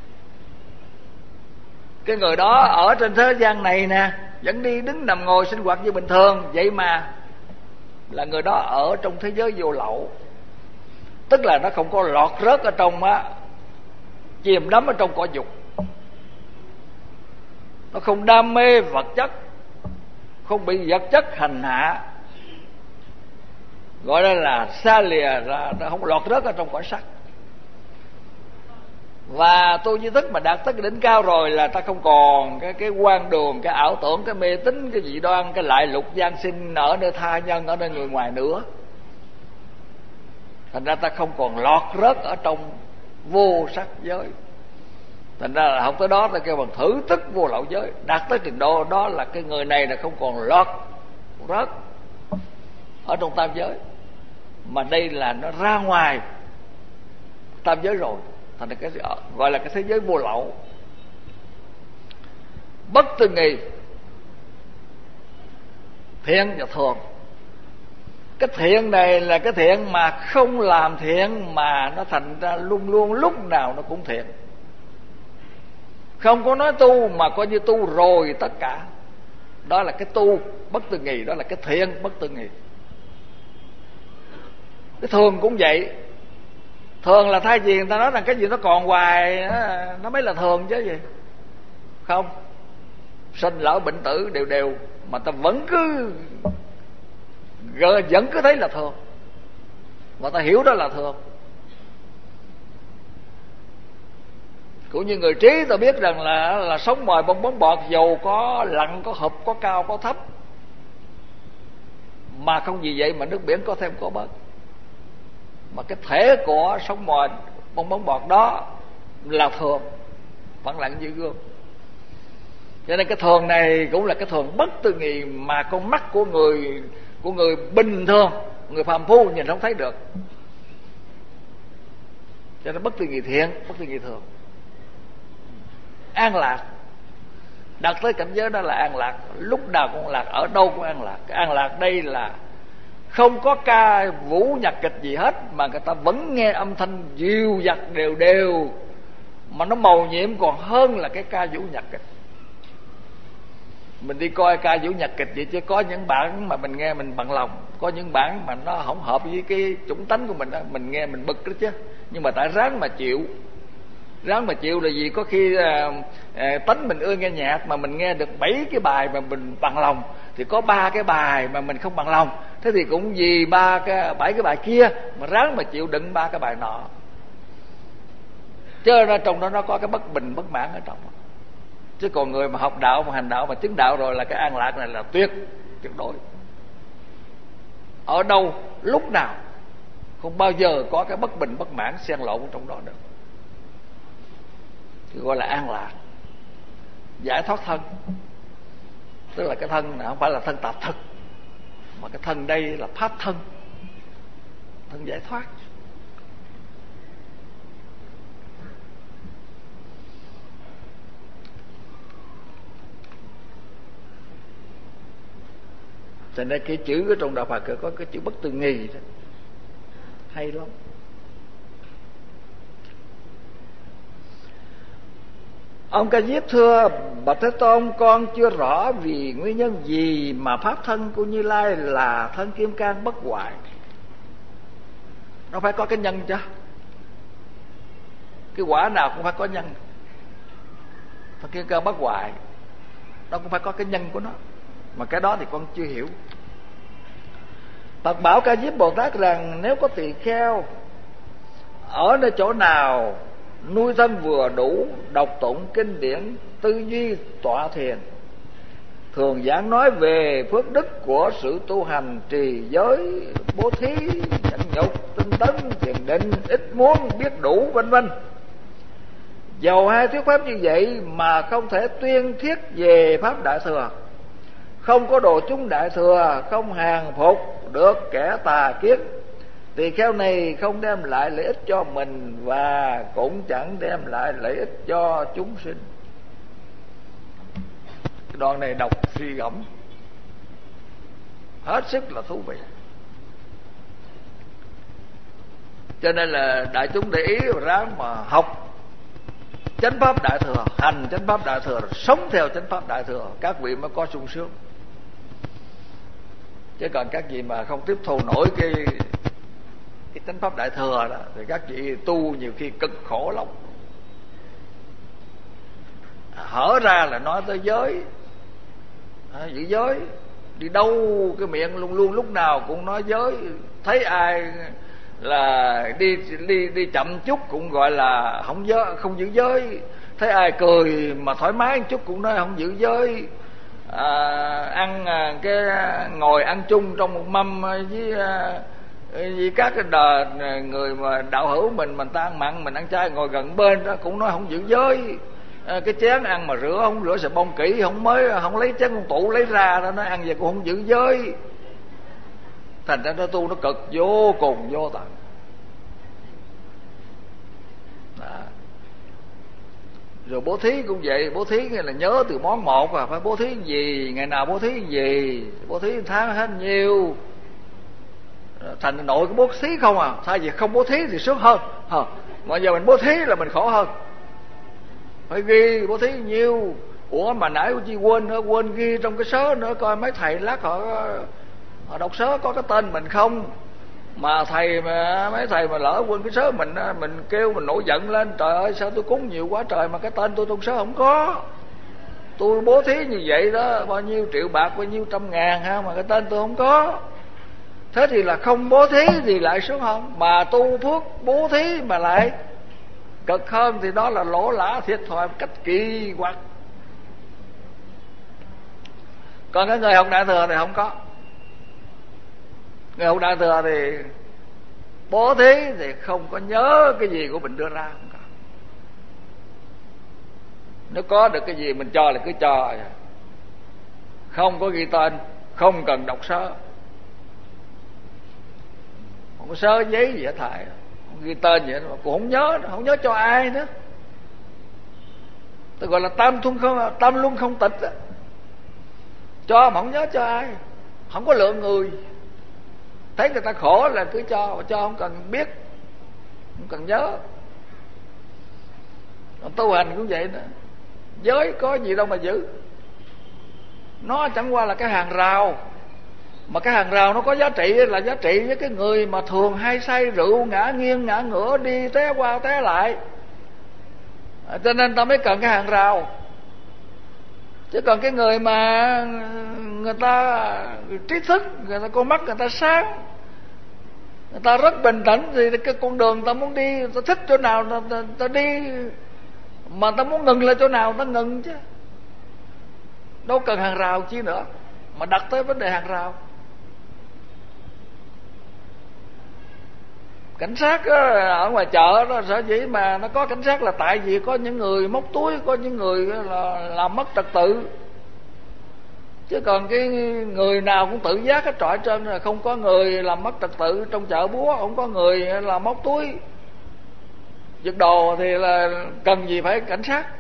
Cái người đó ở trên thế gian này nè, vẫn đi đứng nằm ngồi sinh hoạt như bình thường, vậy mà là người đó ở trong thế giới vô lậu. Tức là nó không có lọt rớt ở trong chìm đắm ở trong cõi dục. Nó không đam mê vật chất, không bị vật chất hành hạ, gọi là xa lìa ra, nó không lọt rớt ở trong cõi sắc. Và tu duy thức mà đạt tới cái đỉnh cao rồi là ta không còn cái quan đường, cái ảo tưởng, cái mê tín, cái dị đoan, cái lại lục gian sinh ở nơi tha nhân, ở nơi người ngoài nữa. Thành ra ta không còn lọt rớt ở trong vô sắc giới. Thành ra là học tới đó ta kêu bằng thử tức vô lậu giới. Đạt tới trình độ đó là cái người này là không còn lọt rớt ở trong tam giới, mà đây là nó ra ngoài tam giới rồi. Thành ra cái gọi là cái thế giới vô lậu. Bất tư nghì, thiện và thường. Cái thiện này là cái thiện mà không làm thiện, mà nó thành ra luôn luôn lúc nào nó cũng thiện. Không có nói tu mà coi như tu rồi tất cả. Đó là cái tu bất tư nghì, đó là cái thiện bất tư nghì. Cái thường cũng vậy. Thường là thay vì người ta nói rằng cái gì nó còn hoài nó mới là thường chứ gì. Không, sinh lão bệnh tử đều đều mà ta vẫn cứ thấy là thường, mà ta hiểu đó là thường. Cũng như người trí ta biết rằng là sống mồi bong bóng bọt, dầu có lặn, có hợp, có cao, có thấp, mà không vì vậy mà nước biển có thêm có bớt. Mà cái thể của sống mồi bong bóng bọt đó là thường, phẳng lặng như gương. Cho nên cái thường này cũng là cái thường bất tư nghì mà con mắt của người bình thường, người phàm phu nhìn không thấy được. Cho nên bất tư nghì thiện, bất tư nghì thường. An lạc, đạt tới cảnh giới đó là an lạc, lúc nào cũng lạc, ở đâu cũng an lạc. Cái an lạc đây là không có ca vũ nhạc kịch gì hết, mà người ta vẫn nghe âm thanh dịu dặt đều đều, mà nó màu nhiệm còn hơn là cái ca vũ nhạc kịch. Mình đi coi ca vũ nhạc kịch vậy chứ có những bản mà mình nghe mình bằng lòng, có những bản mà nó không hợp với cái chủng tánh của mình đó, mình nghe mình bực đó chứ. Nhưng mà tại ráng mà chịu. Ráng mà chịu là gì? Có khi tánh mình ưa nghe nhạc mà mình nghe được 7 cái bài mà mình bằng lòng, thì có 3 cái bài mà mình không bằng lòng. Thế thì cũng vì 7 cái bài kia mà ráng mà chịu đựng 3 cái bài nọ. Chứ ra trong đó nó có cái bất bình bất mãn ở trong. Chứ còn người mà học đạo mà hành đạo mà chứng đạo rồi là cái an lạc này là tuyệt đối. Ở đâu lúc nào không bao giờ có cái bất bình bất mãn xen lộn trong đó được. Thì gọi là an lạc. Giải thoát thân, tức là cái thân này không phải là thân tạp thực, mà cái thân đây là pháp thân, thân giải thoát. Cho nên cái chữ ở trong đạo Phật có cái chữ bất tư nghì đó, hay lắm. Ông Ca Diếp thưa Bạch Thế Tôn, con chưa rõ vì nguyên nhân gì mà pháp thân của Như Lai là thân kim cang bất hoại. Nó phải có cái nhân chứ. Cái quả nào cũng phải có nhân. Thân kim cang bất hoại nó cũng phải có cái nhân của nó, mà cái đó thì con chưa hiểu. Phật bảo Ca Diếp Bồ Tát rằng nếu có tỳ kheo ở nơi chỗ nào nuôi thân vừa đủ, đọc tụng kinh điển, tư duy tọa thiền, thường giảng nói về phước đức của sự tu hành, trì giới, bố thí, nhẫn nhục, tinh tấn, thiền định, ít muốn, biết đủ, vân vân. Dầu hai thuyết pháp như vậy mà không thể tuyên thiết về pháp Đại Thừa, không có độ chúng Đại Thừa, không hàng phục được kẻ tà kiết, Tỳ kheo này không đem lại lợi ích cho mình và cũng chẳng đem lại lợi ích cho chúng sinh. Cái đoạn này đọc suy gẫm hết sức là thú vị. Cho nên là đại chúng để ý ráng mà học chánh pháp đại thừa, hành chánh pháp đại thừa, sống theo chánh pháp đại thừa, các vị mới có sung sướng. Chứ còn các vị mà không tiếp thu nổi cái chánh pháp đại thừa đó thì các vị tu nhiều khi cực khổ lắm. Hở ra là nói tới giới, giữ giới, đi đâu cái miệng luôn luôn lúc nào cũng nói giới. Thấy ai là đi chậm chút cũng gọi là không giữ giới. Thấy ai cười mà thoải mái một chút cũng nói không giữ giới. Ăn cái ngồi ăn chung trong một mâm với các cái người mà đạo hữu mình ta ăn mặn, mình ăn chay, ngồi gần bên đó cũng nói không giữ giới. Cái chén ăn mà rửa không rửa xà bông kỹ, không lấy chén con tủ lấy ra đó, nó ăn về cũng không giữ giới. Thành ra nó tu nó cực vô cùng vô tận. Rồi bố thí cũng vậy, bố thí là nhớ từ món một phải bố thí gì, ngày nào bố thí gì, bố thí tháng hết nhiêu. Thành nội cái bố thí không à, thay vì không bố thí thì sướng hơn. Mà giờ mình bố thí là mình khổ hơn. Phải ghi bố thí nhiêu. Ủa mà nãy chi quên ghi trong cái sớ nữa, coi mấy thầy lát họ đọc sớ có cái tên mình không. Mà mấy thầy mà lỡ quên cái sớ mình kêu mình nổi giận lên, trời ơi sao tôi cúng nhiều quá trời mà cái tên tôi trong sớ không có. Tôi bố thí như vậy đó, bao nhiêu triệu bạc, bao nhiêu trăm ngàn ha, mà cái tên tôi không có. Thế thì là không bố thí thì lại sướng hơn, mà tu phước bố thí mà lại cực hơn thì đó là lỗ lã thiệt thòi một cách kỳ quặc. Còn cái người học đại thừa thì không có. Người học đại thừa thì bố thí thì không có nhớ cái gì của mình đưa ra, không có. Nếu có được cái gì mình cho là cứ cho, không có ghi tên, không cần đọc sớ, không có sớ giấy gì hết thầy, không ghi tên gì hết, mà cũng không nhớ cho ai nữa. Tôi gọi là tam luân không tịch đó. Cho mà không nhớ cho ai, không có lượng người. Thấy người ta khổ là cứ cho không cần biết, không cần nhớ. Tu hành cũng vậy đó. Giới có gì đâu mà giữ. Nó chẳng qua là cái hàng rào. Mà cái hàng rào nó có giá trị là giá trị với cái người mà thường hay say rượu, ngã nghiêng ngã ngửa, đi té qua té lại. Cho nên ta mới cần cái hàng rào. Chứ còn cái người mà người ta trí thức, người ta con mắt người ta sáng, người ta rất bình tĩnh thì cái con đường ta muốn đi, ta thích chỗ nào ta đi, mà ta muốn ngừng là chỗ nào ta ngừng chứ. Đâu cần hàng rào chi nữa mà đặt tới vấn đề hàng rào. Cảnh sát ở ngoài chợ đó sở dĩ mà nó có cảnh sát là tại vì có những người móc túi, có những người là làm mất trật tự. Chứ còn cái người nào cũng tự giác hết trọi trên, là không có người làm mất trật tự trong chợ búa, không có người làm móc túi giật đồ thì là cần gì phải cảnh sát.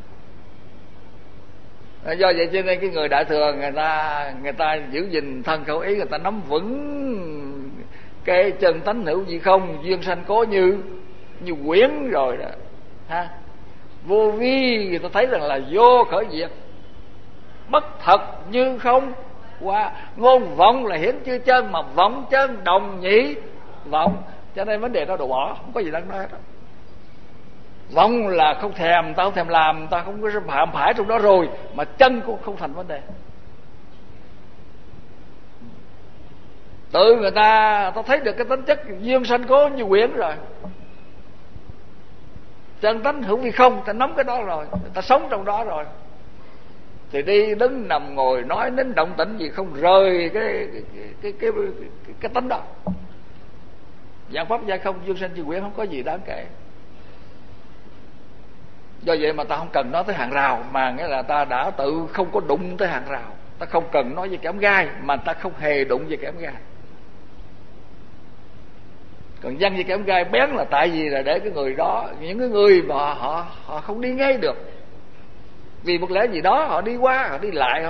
Do vậy cho nên cái người đại thừa người ta giữ gìn thân khẩu ý, người ta nắm vững cái chân tánh hữu gì không, duyên sanh cố như quyển rồi đó ha. Vô vi người ta thấy rằng là vô khởi diệt, bất thật như không, qua ngôn vọng là hiển chư chân, mà vọng chân đồng nhị vọng. Cho nên vấn đề đó đồ bỏ, không có gì đáng nói hết. Vọng là không thèm, ta không thèm làm, ta không có phạm phải trong đó rồi, mà chân cũng không thành vấn đề. Tự người ta thấy được cái tính chất duyên sanh cố như quyển rồi, chân tánh hữu vi không, ta nắm cái đó rồi, ta sống trong đó rồi, thì đi đứng nằm ngồi nói đến động tĩnh gì không rời cái tánh đó. Dạng pháp gia không, duyên sanh như quyển, không có gì đáng kể. Do vậy mà ta không cần nói tới hàng rào, mà nghĩa là ta đã tự không có đụng tới hàng rào. Ta không cần nói về kẽm gai, mà ta không hề đụng về kẽm gai. Còn dân như kẽm gai bén là tại vì là để cái người đó, những cái người mà họ không đi ngay được, vì một lẽ gì đó họ đi qua họ đi lại,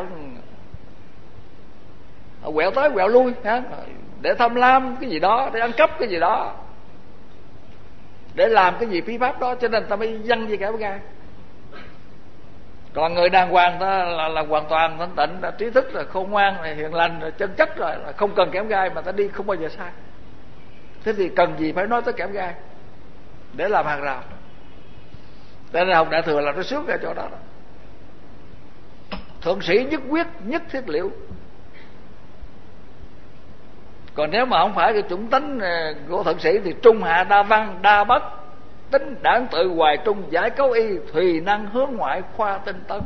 họ quẹo tới quẹo lui ha, để tham lam cái gì đó, để ăn cắp cái gì đó, để làm cái gì phi pháp đó, cho nên ta mới dân như kẽm gai. Còn người đàng hoàng ta là hoàn toàn thanh tịnh, là trí thức, là khôn ngoan, là hiền lành, là chân chất rồi, là không cần kẽm gai mà ta đi không bao giờ sai. Thế thì cần gì phải nói tới kẽm gai để làm hàng rào. Nên là học Đại Thừa là nó sướng ra chỗ đó. Thượng sĩ nhất quyết nhất thiết liệu. Còn nếu mà không phải cái chủng tánh của thượng sĩ thì trung hạ đa văn đa bất, tính đảng tự hoài trung giải cấu y, thùy năng hướng ngoại khoa tinh tấn.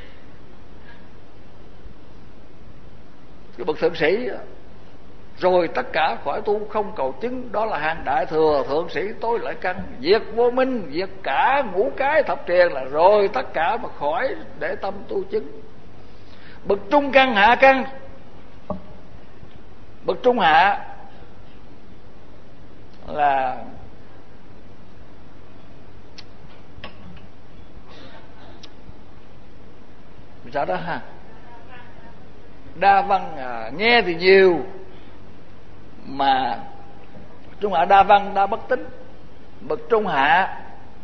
Cái bậc thượng sĩ rồi tất cả khỏi tu không cầu chứng, đó là hàng Đại Thừa. Thượng sĩ tối lợi căn, diệt vô minh, diệt cả ngũ cái thập triền, là rồi tất cả mà khỏi để tâm tu chứng. Bậc trung căn hạ căn, bậc trung hạ là sao đó ha, đa văn nghe thì nhiều mà trung hạ đa văn đa bất tính. Bậc trung hạ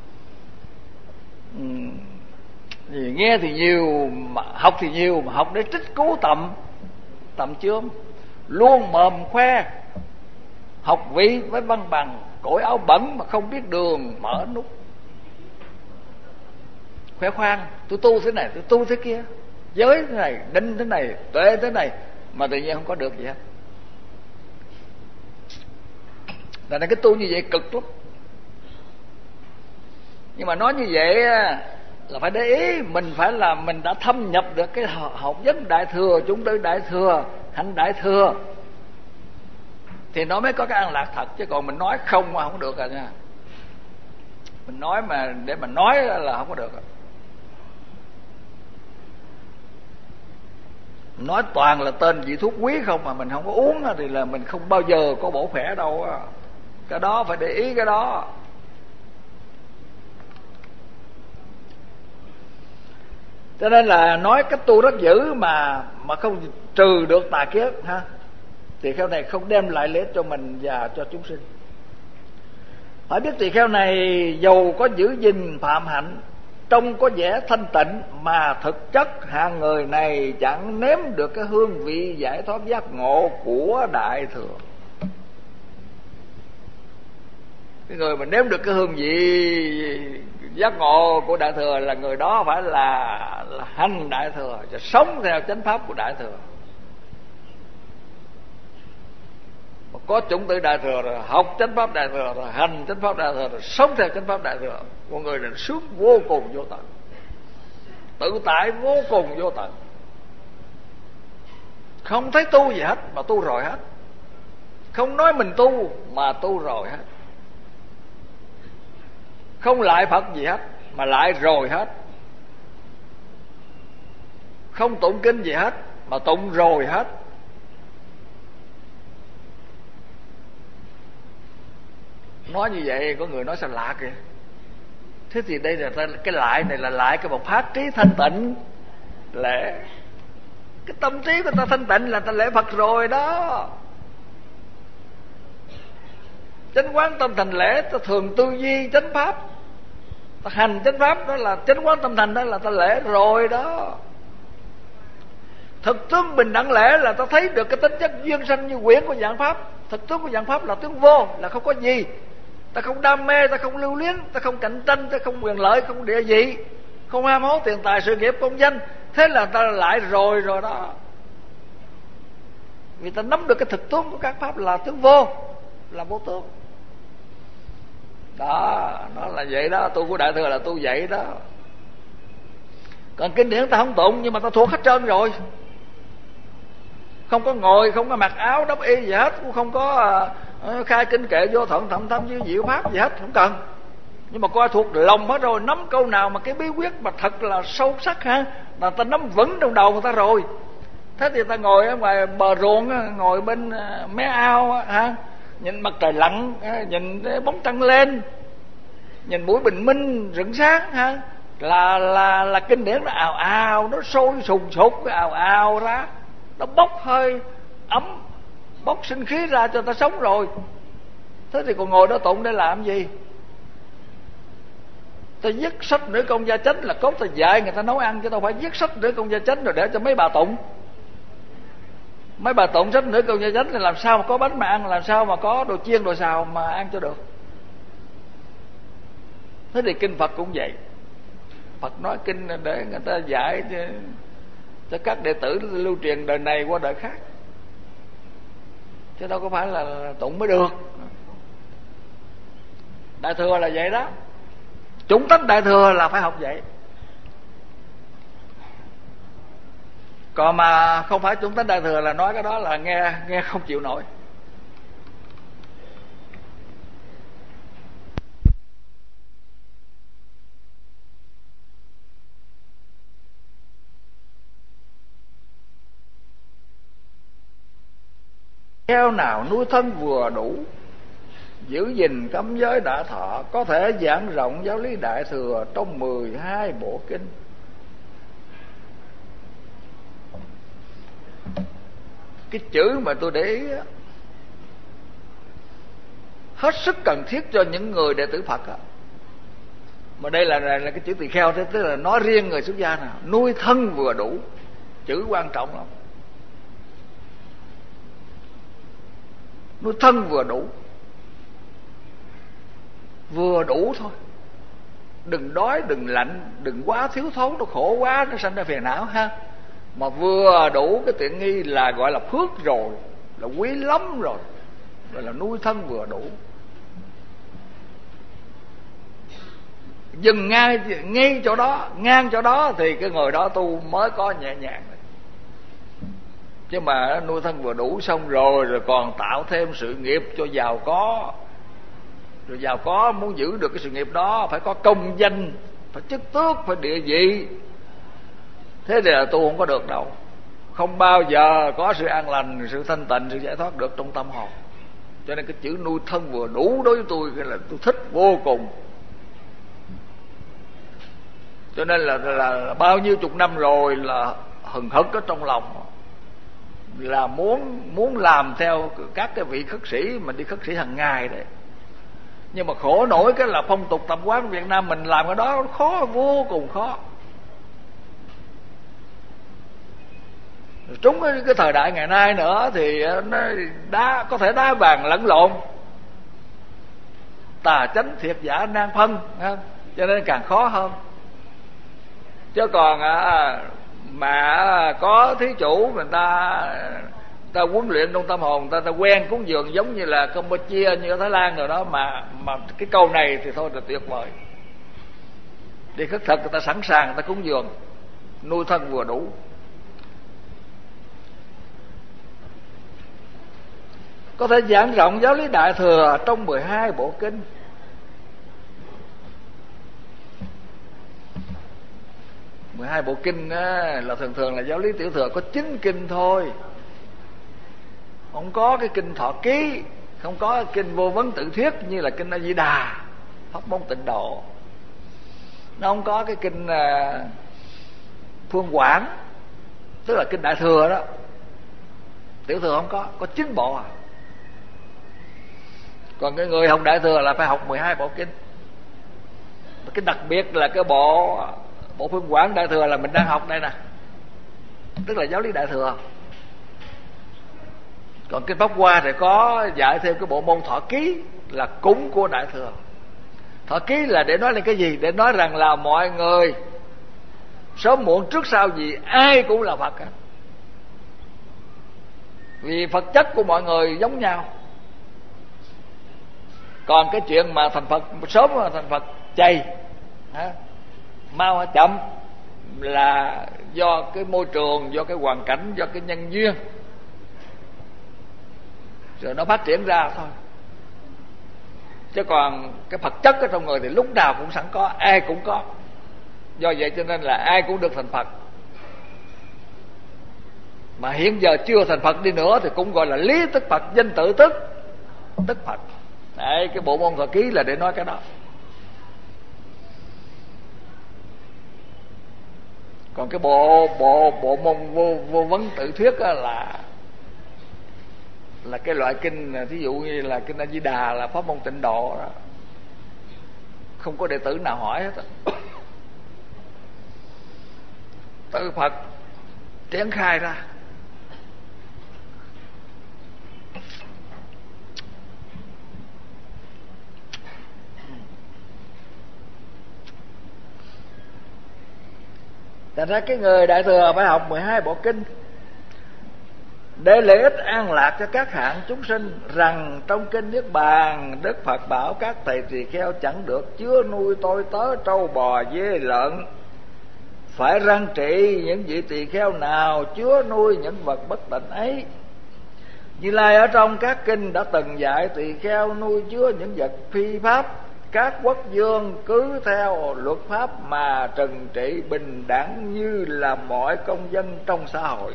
thì nghe thì nhiều mà học thì nhiều, mà học để trích cứu tầm chướng, luôn mồm khoe học vị với văn bằng, cởi áo bẩn mà không biết đường mở nút, khoe khoang tôi tu thế này, tôi tu thế kia, giới thế này, định thế này, tuệ thế này, mà tự nhiên không có được gì hết. Là cái tu như vậy cực lắm. Nhưng mà nói như vậy là phải để ý, mình phải là mình đã thâm nhập được cái học vấn Đại Thừa, chúng tư Đại Thừa, hạnh Đại Thừa, thì nó mới có cái an lạc thật. Chứ còn mình nói không mà không được rồi nha. Mình nói mà để mà nói là không có được rồi. Nói toàn là tên vị thuốc quý không mà mình không có uống thì là mình không bao giờ có bổ khỏe đâu. Cái đó phải để ý cái đó. Cho nên là nói cách tu rất dữ mà không trừ được tà kiết ha, tỳ kheo này không đem lại lợi ích cho mình và cho chúng sinh. Phải biết tỳ kheo này dầu có giữ gìn phạm hạnh, trông có vẻ thanh tịnh, mà thực chất hạng người này chẳng nếm được cái hương vị giải thoát giác ngộ của Đại Thừa. Cái người mà nếm được cái hương vị giác ngộ của Đại Thừa là người đó phải là hành Đại Thừa, và sống theo chánh pháp của Đại Thừa. Mà có chủng tử Đại Thừa rồi, học chánh pháp Đại Thừa rồi, hành chánh pháp Đại Thừa rồi, sống theo chánh pháp Đại Thừa, con người này sướng vô cùng vô tận, tự tại vô cùng vô tận, không thấy tu gì hết mà tu rồi hết, không nói mình tu mà tu rồi hết, không lại Phật gì hết mà lại rồi hết, không tụng kinh gì hết mà tụng rồi hết. Nói như vậy có người nói sao lạ kìa. Thế thì đây là cái lại này là lại cái một phát trí thanh tịnh, lễ cái tâm trí của ta thanh tịnh là ta lễ Phật rồi đó. Chánh quán tâm thành lễ, ta thường tư duy chánh pháp, ta hành chánh pháp, đó là chánh quán tâm thành, đó là ta lễ rồi đó. Thực tướng bình đẳng lễ là ta thấy được cái tính chất duyên sanh như quyển của dạng pháp. Thực tướng của dạng pháp là tướng vô, là không có gì. Ta không đam mê, ta không lưu luyến, ta không cạnh tranh, ta không quyền lợi, không địa vị, không ham hố tiền tài sự nghiệp công danh. Thế là ta lại rồi đó. Vì ta nắm được cái thực tướng của các pháp là tướng vô, là vô tướng. Đó, nó là vậy đó. Tu của Đại Thừa là tu vậy đó. Còn kinh điển ta không tụng, nhưng mà ta thuộc hết trơn rồi. Không có ngồi, không có mặc áo đắp y gì hết, cũng không có khai kinh kệ vô thận thậm thâm với diệu pháp gì hết, không cần. Nhưng mà coi thuộc lòng hết rồi, nắm câu nào mà cái bí quyết mà thật là sâu sắc ha, là ta nắm vững trong đầu người ta rồi. Thế thì ta ngồi ở ngoài bờ ruộng, ngồi bên mé ao ha, nhìn mặt trời lặn, nhìn bóng trăng lên, nhìn buổi bình minh rạng sáng ha, là kinh điển nó ào ào, nó sôi sùng sục, cái ào ào ra, nó bốc hơi ấm, bốc sinh khí ra cho ta sống rồi. Thế thì còn ngồi đó tụng để làm gì? Ta viết sách Nữ Công Gia Chánh là cốt ta dạy người ta nấu ăn, chứ đâu phải viết sách Nữ Công Gia Chánh rồi để cho mấy bà tụng. Mấy bà tụng sách Nữ Công Gia Chánh thì làm sao mà có bánh mà ăn, làm sao mà có đồ chiên đồ xào mà ăn cho được. Thế thì kinh Phật cũng vậy. Phật nói kinh để người ta dạy cho các đệ tử lưu truyền đời này qua đời khác, chứ đâu có phải là tụng mới được. Đại thừa là vậy đó. Chúng tánh đại thừa là phải học vậy. Còn mà không phải chúng tánh đại thừa là nói cái đó là nghe không chịu nổi. Theo nào nuôi thân vừa đủ, giữ gìn cấm giới đã thọ, có thể giảng rộng giáo lý đại thừa trong 12 bộ kinh. Cái chữ mà tôi để ý hết sức cần thiết cho những người đệ tử Phật. Mà đây là cái chữ tỳ kheo, tức là nói riêng người xuất gia nào, nuôi thân vừa đủ, chữ quan trọng lắm. Nuôi thân vừa đủ, vừa đủ thôi, đừng đói, đừng lạnh, đừng quá thiếu thốn, nó khổ quá, nó sanh ra phiền não ha. Mà vừa đủ cái tiện nghi là gọi là phước rồi, là quý lắm rồi, gọi là nuôi thân vừa đủ. Dừng ngay chỗ đó, ngang chỗ đó thì cái người đó tu mới có nhẹ nhàng. Chứ mà nuôi thân vừa đủ xong rồi còn tạo thêm sự nghiệp cho giàu có. Rồi giàu có muốn giữ được cái sự nghiệp đó phải có công danh, phải chức tước, phải địa vị. Thế thì là tu không có được đâu. Không bao giờ có sự an lành, sự thanh tịnh, sự giải thoát được trong tâm hồn. Cho nên cái chữ nuôi thân vừa đủ đối với tôi là tôi thích vô cùng. Cho nên là bao nhiêu chục năm rồi là hừng hực ở trong lòng, là muốn làm theo các cái vị khất sĩ mình đi khất sĩ hàng ngày đấy. Nhưng mà khổ nổi cái là phong tục tập quán Việt Nam mình làm cái đó khó, vô cùng khó. Trúng cái thời đại ngày nay nữa thì nó có thể đá vàng lẫn lộn, tà chánh thiệt giả nan phân, cho nên càng khó hơn. Chứ còn mà có thí chủ người ta huấn luyện trong tâm hồn, người ta quen cúng dường giống như là Campuchia, như ở Thái Lan rồi đó, mà cái câu này thì thôi là tuyệt vời. Đi khất thực người ta sẵn sàng, người ta cúng dường, nuôi thân vừa đủ. Có thể giảng rộng giáo lý đại thừa trong 12 bộ kinh. Hai bộ kinh là thường là giáo lý tiểu thừa có 9 kinh thôi, không có cái kinh Thọ Ký, không có cái kinh Vô Vấn Tự Thuyết như là kinh A Di Đà, Pháp Môn Tịnh Độ. Nó không có cái kinh Phương Quảng, tức là kinh đại thừa đó. Tiểu thừa không có 9 bộ à. Còn cái người học đại thừa là phải học 12 bộ kinh. Cái đặc biệt là cái bộ Phương Quảng đại thừa là mình đang học đây nè, tức là giáo lý đại thừa. Còn kinh Pháp Hoa thì có dạy thêm cái bộ môn Thọ Ký là cúng của đại thừa. Thọ Ký là để nói lên cái gì? Để nói rằng là mọi người sớm muộn trước sau gì ai cũng là Phật cả. Vì Phật chất của mọi người giống nhau. Còn cái chuyện mà thành Phật sớm thành Phật chày mau hay chậm là do cái môi trường, do cái hoàn cảnh, do cái nhân duyên, rồi nó phát triển ra thôi. Chứ còn cái Phật chất ở trong người thì lúc nào cũng sẵn có, ai cũng có. Do vậy cho nên là ai cũng được thành Phật. Mà hiện giờ chưa thành Phật đi nữa thì cũng gọi là lý tức Phật, danh tự tức. Đức Phật. Đấy, cái bộ môn Thọ Ký là để nói cái đó. Còn cái bộ môn vô vấn tự thuyết là cái loại kinh, thí dụ như là kinh A Di Đà là pháp môn tịnh độ đó, không có đệ tử nào hỏi hết. Tự Phật triển khai ra. Thành ra cái người đại thừa phải học 12 bộ kinh để lợi ích an lạc cho các hạng chúng sinh. Rằng trong kinh Niết Bàn, Đức Phật bảo các thầy tỳ kheo chẳng được chứa nuôi tôi tớ trâu bò dê lợn, phải răn trị những vị tỳ kheo nào chứa nuôi những vật bất tịnh ấy. Như Lai ở trong các kinh đã từng dạy tỳ kheo nuôi chứa những vật phi pháp. Các quốc vương cứ theo luật pháp mà trừng trị bình đẳng như là mọi công dân trong xã hội.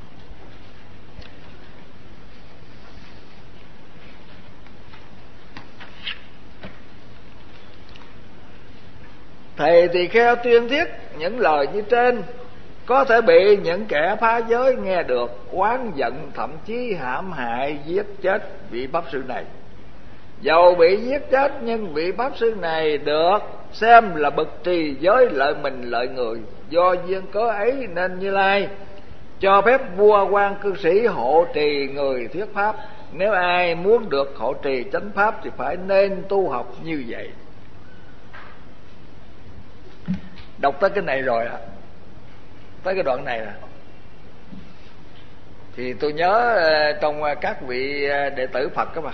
Thầy tỳ kheo tuyên thuyết những lời như trên có thể bị những kẻ phá giới nghe được, oán giận, thậm chí hãm hại giết chết vị pháp sư này. Dầu bị giết chết nhưng vị pháp sư này được xem là bậc trì giới lợi mình lợi người. Do duyên cớ ấy nên Như Lai cho phép vua quan cư sĩ hộ trì người thuyết pháp. Nếu ai muốn được hộ trì chánh pháp thì phải nên tu học như vậy. Đọc tới cái này rồi tới cái đoạn này thì tôi nhớ trong các vị đệ tử Phật các bạn,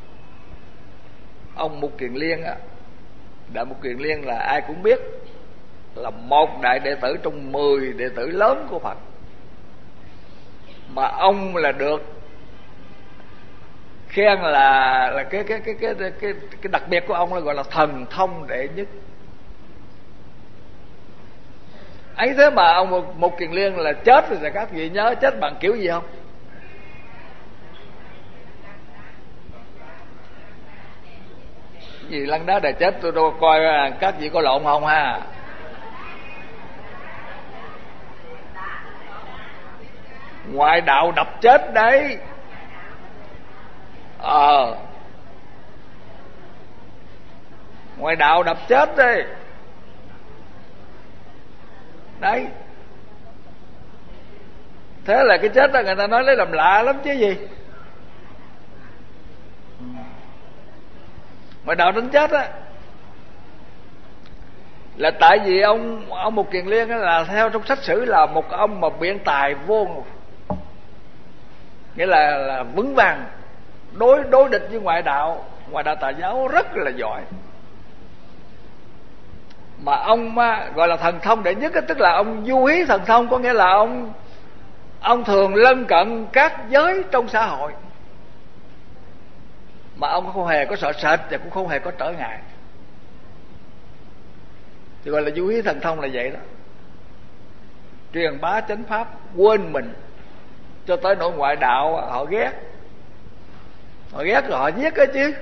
ông Mục Kiền Liên Đại Mục Kiền Liên là ai cũng biết là một đại đệ tử trong 10 đệ tử lớn của Phật, mà ông là được khen là cái đặc biệt của ông là gọi là thần thông đệ nhất. Ấy thế mà ông Mục Kiền Liên là chết rồi, các vị nhớ chết bằng kiểu gì không? Gì lăn đá để chết, tôi đâu coi các vị có lộn không ha. Ngoại đạo đập chết đấy. Ngoại đạo đập chết đấy. Đấy. Thế là cái chết đó người ta nói lấy làm lạ lắm chứ gì. Ngoại đạo đánh chết á là tại vì ông Mục Kiền Liên là theo trong sách sử là một ông mà biện tài vô ngục, nghĩa là vững vàng đối địch với ngoại đạo tà giáo rất là giỏi. Mà ông gọi là thần thông đệ nhất, tức là ông du hí thần thông, có nghĩa là ông thường lân cận các giới trong xã hội mà ông không hề có sợ sệt và cũng không hề có trở ngại, thì gọi là du hí thần thông là vậy đó. Truyền bá chánh pháp quên mình, cho tới nỗi ngoại đạo họ ghét rồi họ giết đó chứ.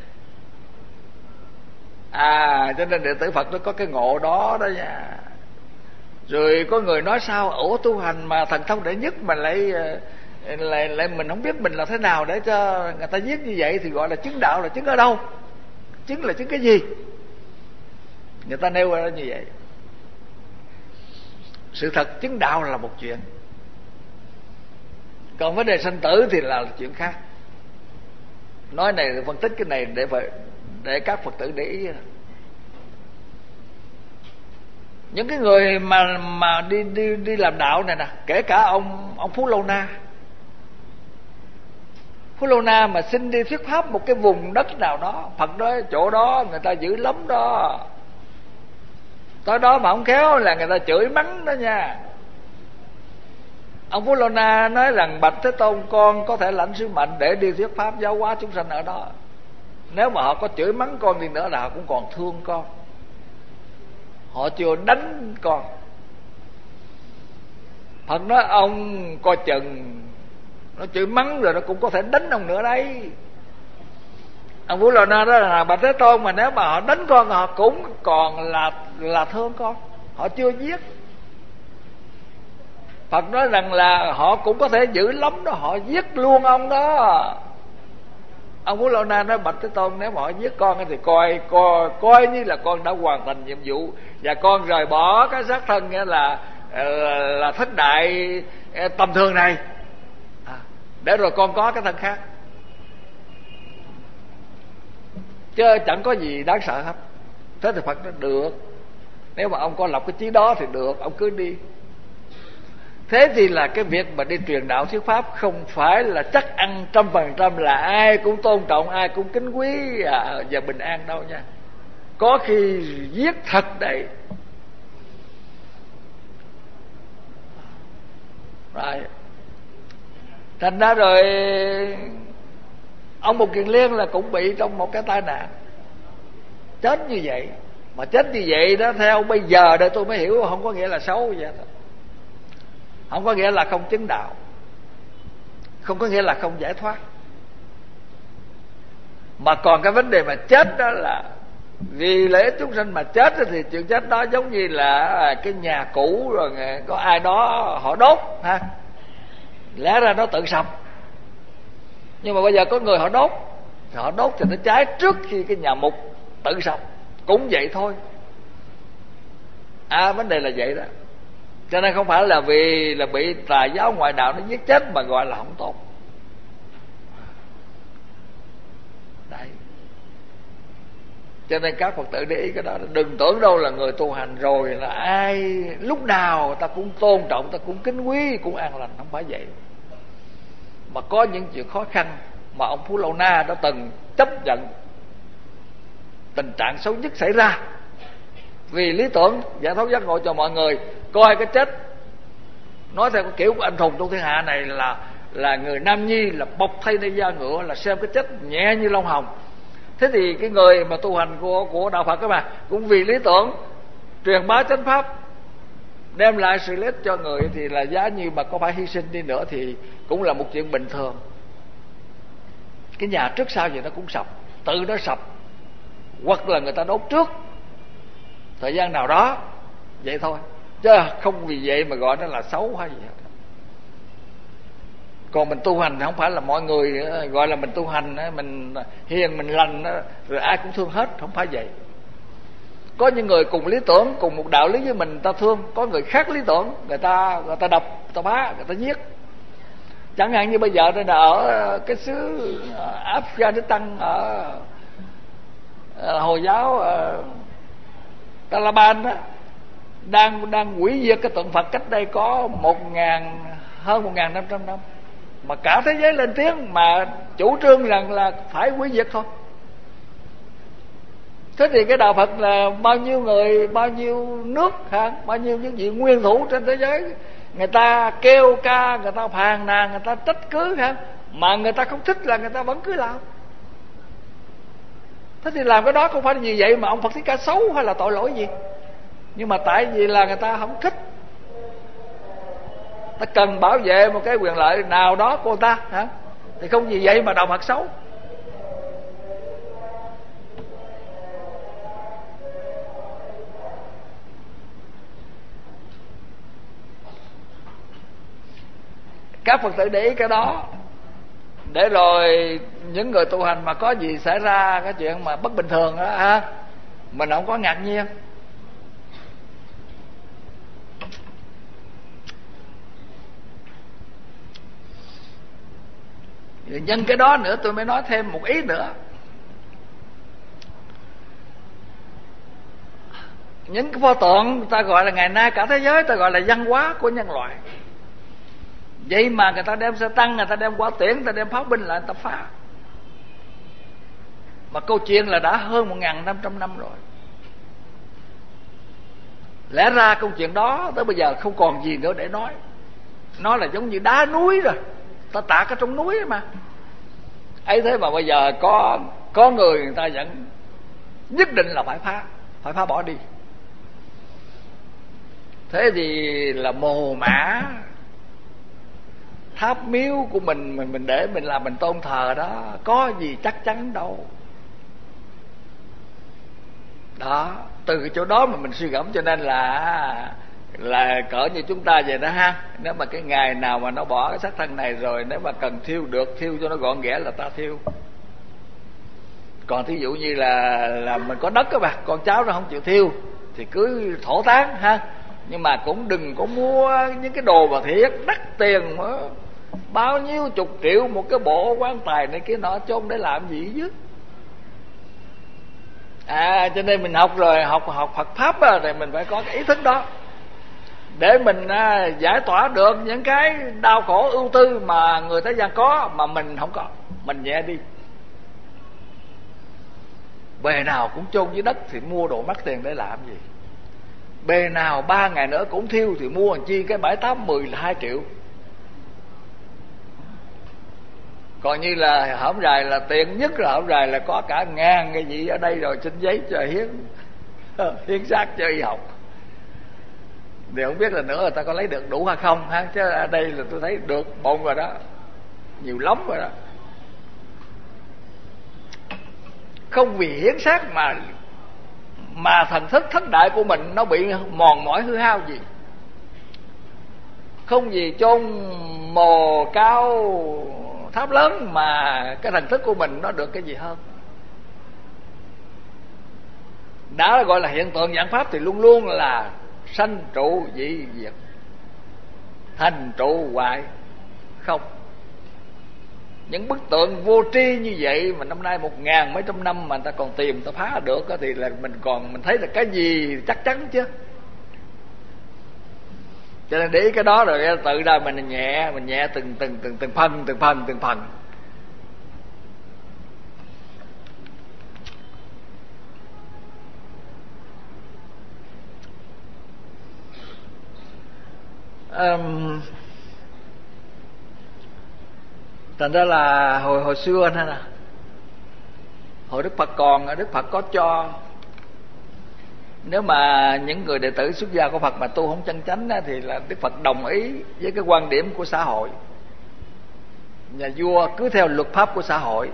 Cho nên đệ tử Phật nó có cái ngộ đó nha. Rồi có người nói sao ủa tu hành mà thần thông đệ nhất mà lại mình không biết mình là thế nào để cho người ta giết như vậy, thì gọi là chứng đạo là chứng ở đâu? Chứng là chứng cái gì? Người ta nêu ra như vậy. Sự thật chứng đạo là một chuyện, còn vấn đề sanh tử thì là chuyện khác. Nói này phân tích cái này để các Phật tử để ý. Những cái người mà đi làm đạo này nè, kể cả ông Phú Lâu Na. Phú Lâu Na mà xin đi thuyết pháp một cái vùng đất nào đó, Phật nói chỗ đó người ta dữ lắm đó. Tới đó mà không khéo là người ta chửi mắng đó nha. Ông Phú Lâu Na nói rằng bạch Thế Tôn, con có thể lãnh sứ mệnh để đi thuyết pháp giáo hóa chúng sanh ở đó. Nếu mà họ có chửi mắng con đi nữa là họ cũng còn thương con, họ chưa đánh con. Phật nói ông coi chừng, nó chửi mắng rồi nó cũng có thể đánh ông nữa đấy. Ông Phú Lô Na đó là Bạch Thế Tôn, mà nếu mà họ đánh con họ cũng còn là thương con, họ chưa giết. Phật nói rằng là họ cũng có thể giữ lắm đó, họ giết luôn ông đó. Ông Phú Lô Na nói Bạch Thế Tôn, nếu mà họ giết con thì coi như là con đã hoàn thành nhiệm vụ, và con rời bỏ cái xác thân nghĩa là thất đại tầm thường này, để rồi con có cái thân khác, chứ chẳng có gì đáng sợ hết. Thế thì Phật nói được, nếu mà ông có lập cái chí đó thì được, ông cứ đi. Thế thì là cái việc mà đi truyền đạo thuyết pháp không phải là chắc ăn 100% là ai cũng tôn trọng, ai cũng kính quý và bình an đâu nha. Có khi giết thật đấy. Rồi thành ra rồi ông Mục Kiền Liên là cũng bị trong một cái tai nạn, chết như vậy. Mà chết như vậy đó, theo bây giờ đây tôi mới hiểu, không có nghĩa là xấu vậy đó. Không có nghĩa là không chứng đạo, không có nghĩa là không giải thoát, mà còn cái vấn đề mà chết đó là vì lợi ích chúng sinh mà chết, thì chuyện chết đó giống như là cái nhà cũ rồi có ai đó họ đốt ha, lẽ ra nó tự sập, nhưng mà bây giờ có người họ đốt thì nó cháy trước khi cái nhà mục tự sập, cũng vậy thôi. Vấn đề là vậy đó. Cho nên không phải là vì là bị tà giáo ngoại đạo nó giết chết mà gọi là không tốt. Đấy. Cho nên các Phật tử để ý cái đó, đừng tưởng đâu là người tu hành rồi là ai lúc nào ta cũng tôn trọng, ta cũng kính quý, cũng an lành. Không phải vậy. Mà có những chuyện khó khăn mà ông Phú Lô Na đã từng chấp nhận tình trạng xấu nhất xảy ra, vì lý tưởng giải thoát giác ngộ cho mọi người. Coi cái chết, nói theo cái kiểu của anh Thùng trong thiên hạ này là người Nam Nhi, là bọc thay nơi da ngựa, là xem cái chết nhẹ như lông hồng. Thế thì cái người mà tu hành của đạo Phật các bạn cũng vì lý tưởng truyền bá chánh pháp, đem lại sự lợi ích cho người, thì là giá như mà có phải hy sinh đi nữa thì cũng là một chuyện bình thường. Cái nhà trước sau gì nó cũng sập, tự nó sập, hoặc là người ta đốt trước thời gian nào đó, vậy thôi, chứ không vì vậy mà gọi nó là xấu hay gì hết. Còn mình tu hành không phải là mọi người gọi là mình tu hành, mình hiền mình lành rồi ai cũng thương hết, không phải vậy. Có những người cùng lý tưởng, cùng một đạo lý với mình ta thương, có người khác lý tưởng, người ta đập, người ta phá, người ta giết. Chẳng hạn như bây giờ đây là ở cái xứ Afghanistan, ở Hồi giáo Taliban đó, đang hủy diệt cái tượng Phật cách đây có hơn 1.500 năm, mà cả thế giới lên tiếng mà chủ trương rằng là phải hủy diệt thôi. Thế thì cái đạo Phật là bao nhiêu người, bao nhiêu nước hả, bao nhiêu những vị nguyên thủ trên thế giới, người ta kêu ca, người ta phàn nàn, người ta trách cứ hả, mà người ta không thích là người ta vẫn cứ làm. Thế thì làm cái đó không phải như vậy mà ông Phật Thích Ca xấu hay là tội lỗi gì, nhưng mà tại vì là người ta không thích, ta cần bảo vệ một cái quyền lợi nào đó của người ta hả, thì không vì vậy mà đạo Phật xấu. Các Phật tử để ý cái đó, để rồi những người tu hành mà có gì xảy ra cái chuyện mà bất bình thường đó ha, mình không có ngạc nhiên. Rồi nhân cái đó nữa tôi mới nói thêm một ý nữa. Những cái pho tượng ta gọi là ngày nay cả thế giới ta gọi là văn hóa của nhân loại, vậy mà người ta đem xe tăng, người ta đem hỏa tiễn, người ta đem pháo binh lại người ta phá. Mà câu chuyện là đã hơn 1.500 năm rồi. Lẽ ra câu chuyện đó tới bây giờ không còn gì nữa để nói. Nó là giống như đá núi rồi, ta tạc ở trong núi mà. Ấy thế mà bây giờ có người ta vẫn nhất định là phải phá bỏ đi. Thế thì là mồ mã tháp miếu của mình để mình làm mình tôn thờ đó, có gì chắc chắn đâu. Đó, từ cái chỗ đó mà mình suy gẫm, cho nên là cỡ như chúng ta vậy đó ha. Nếu mà cái ngày nào mà nó bỏ cái xác thân này rồi, nếu mà cần thiêu được, thiêu cho nó gọn ghẽ là ta thiêu. Còn thí dụ như là mình có đất các bạn, con cháu nó không chịu thiêu thì cứ thổ tán ha. Nhưng mà cũng đừng có mua những cái đồ mà thiệt đắt tiền mà bao nhiêu chục triệu một cái bộ quan tài này kia nọ, chôn để làm gì chứ. Cho nên mình học rồi, học Phật pháp á, thì mình phải có cái ý thức đó để mình giải tỏa được những cái đau khổ ưu tư mà người thế gian có mà mình không có. Mình nhẹ đi, bề nào cũng chôn dưới đất thì mua đồ mắc tiền để làm gì. Bề nào 3 ngày nữa cũng thiêu thì mua làm chi cái 7, 8, 10 là 2 triệu. Còn như là hổm rày là tiền nhất là hổm rày là có cả 1000 cái gì ở đây rồi, xin giấy cho hiến xác cho y học. Thì không biết là nữa người ta có lấy được đủ hay không ha. Chứ ở đây là tôi thấy được bộn rồi đó, nhiều lắm rồi đó. Không vì hiến xác mà thần thức thất đại của mình nó bị mòn mỏi hư hao gì. Không vì chôn mồ cao tháp lớn mà cái thần thức của mình nó được cái gì hơn. Đã gọi là hiện tượng vạn pháp thì luôn luôn là sanh trụ dị diệt, thành trụ hoại không. Những bức tượng vô tri như vậy mà năm nay 1000 mấy trăm năm mà người ta còn tìm, người ta phá được thì là mình thấy là cái gì chắc chắn chứ. Cho nên để ý cái đó rồi tự ra mình nhẹ từng phần. Thành ra là hồi xưa nè, hồi Đức Phật còn, Đức Phật có cho, nếu mà những người đệ tử xuất gia của Phật mà tu không chân chánh thì là Đức Phật đồng ý với cái quan điểm của xã hội. Nhà vua cứ theo luật pháp của xã hội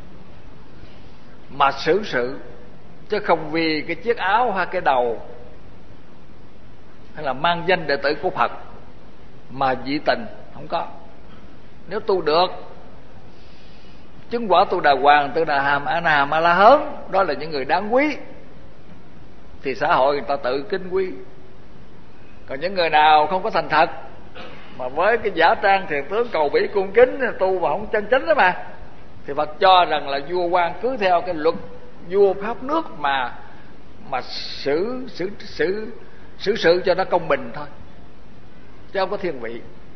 mà xử sự, chứ không vì cái chiếc áo hay cái đầu hay là mang danh đệ tử của Phật mà dị tình, không có. Nếu tu được, chứng quả tu đà hoàng, tu đà hàm, a na hàm, a la hớn, đó là những người đáng quý, thì xã hội người ta tự kính quý. Còn những người nào không có thành thật mà với cái giả trang thiền tướng cầu bỉ cung kính, tu mà không chân chính đó mà, thì Phật cho rằng là vua quan cứ theo cái luật vua pháp nước mà xử sự cho nó công bình thôi, chứ không có thiên vị.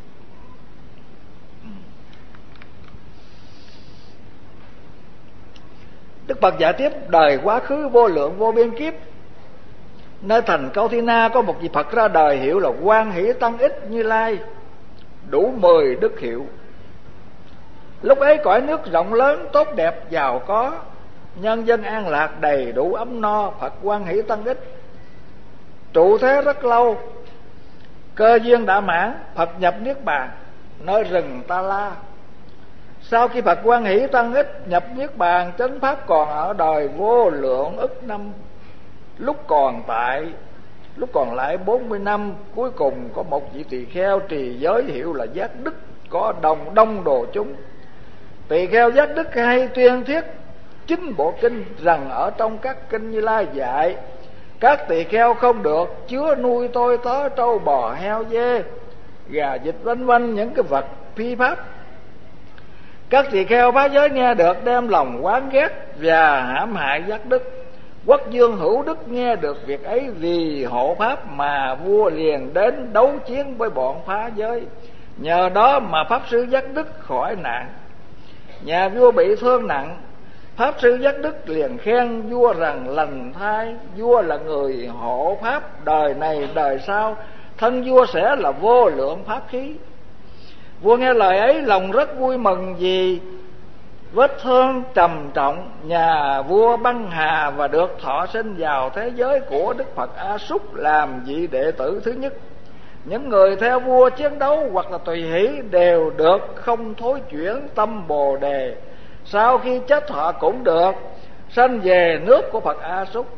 Đức Phật giải tiếp: đời quá khứ vô lượng vô biên kiếp, nơi thành Câu Thi Na có một vị Phật ra đời hiệu là Quan Hỷ Tăng Ích Như Lai, đủ 10 đức hiệu. Lúc ấy cõi nước rộng lớn tốt đẹp giàu có, nhân dân an lạc đầy đủ ấm no. Phật Quan Hỷ Tăng Ích trụ thế rất lâu, cơ duyên đã mãn, Phật nhập niết bàn nơi rừng Ta La. Sau khi Phật Quan Hỷ Tăng Ích nhập niết bàn, chánh pháp còn ở đời vô lượng ức năm. Lúc còn lại 40 năm, cuối cùng có một vị tỳ kheo trì giới hiệu là Giác Đức, có đông đồ chúng. Tỳ kheo Giác Đức hay tuyên thuyết 9 bộ kinh, rằng ở trong các kinh Như Lai dạy các tỳ kheo không được chứa nuôi tôi tớ trâu bò heo dê gà vịt vân vân, những cái vật phi pháp. Các tỳ kheo phá giới nghe được, đem lòng oán ghét và hãm hại Giác Đức. Quốc vương Hữu Đức nghe được việc ấy, vì hộ pháp mà vua liền đến đấu chiến với bọn phá giới. Nhờ đó mà pháp sư Giác Đức khỏi nạn. Nhà vua bị thương nặng, pháp sư Giác Đức liền khen vua rằng lành thay, vua là người hộ pháp đời này đời sau, thân vua sẽ là vô lượng pháp khí. Vua nghe lời ấy lòng rất vui mừng, vì vết thương trầm trọng nhà vua băng hà và được thọ sinh vào thế giới của Đức Phật A Súc làm vị đệ tử thứ nhất. Những người theo vua chiến đấu hoặc là tùy hỷ đều được không thối chuyển tâm Bồ Đề, sau khi chết họ cũng được sanh về nước của Phật A Súc.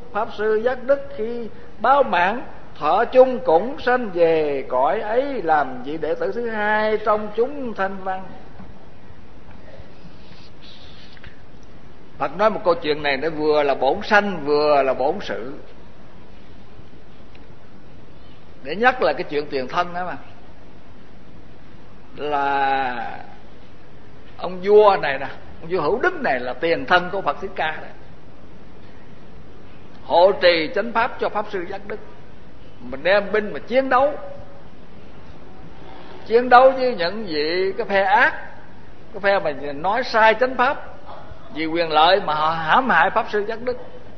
Pháp sư giác đức khi báo mạng thọ chung cũng sanh về cõi ấy, làm vị đệ tử thứ hai trong chúng thanh văn. Phật nói một câu chuyện này nó vừa là bổn sanh vừa là bổn sự, để nhắc là cái chuyện tiền thân đó mà. Là ông vua này nè, ông vua Hữu Đức này là tiền thân của Phật Thích Ca đấy, hộ trì chánh pháp cho Pháp sư giác đức. Mình đem binh mà chiến đấu với những vị cái phe ác, cái phe mà nói sai chánh pháp vì quyền lợi mà họ hãm hại Pháp sư giác đức,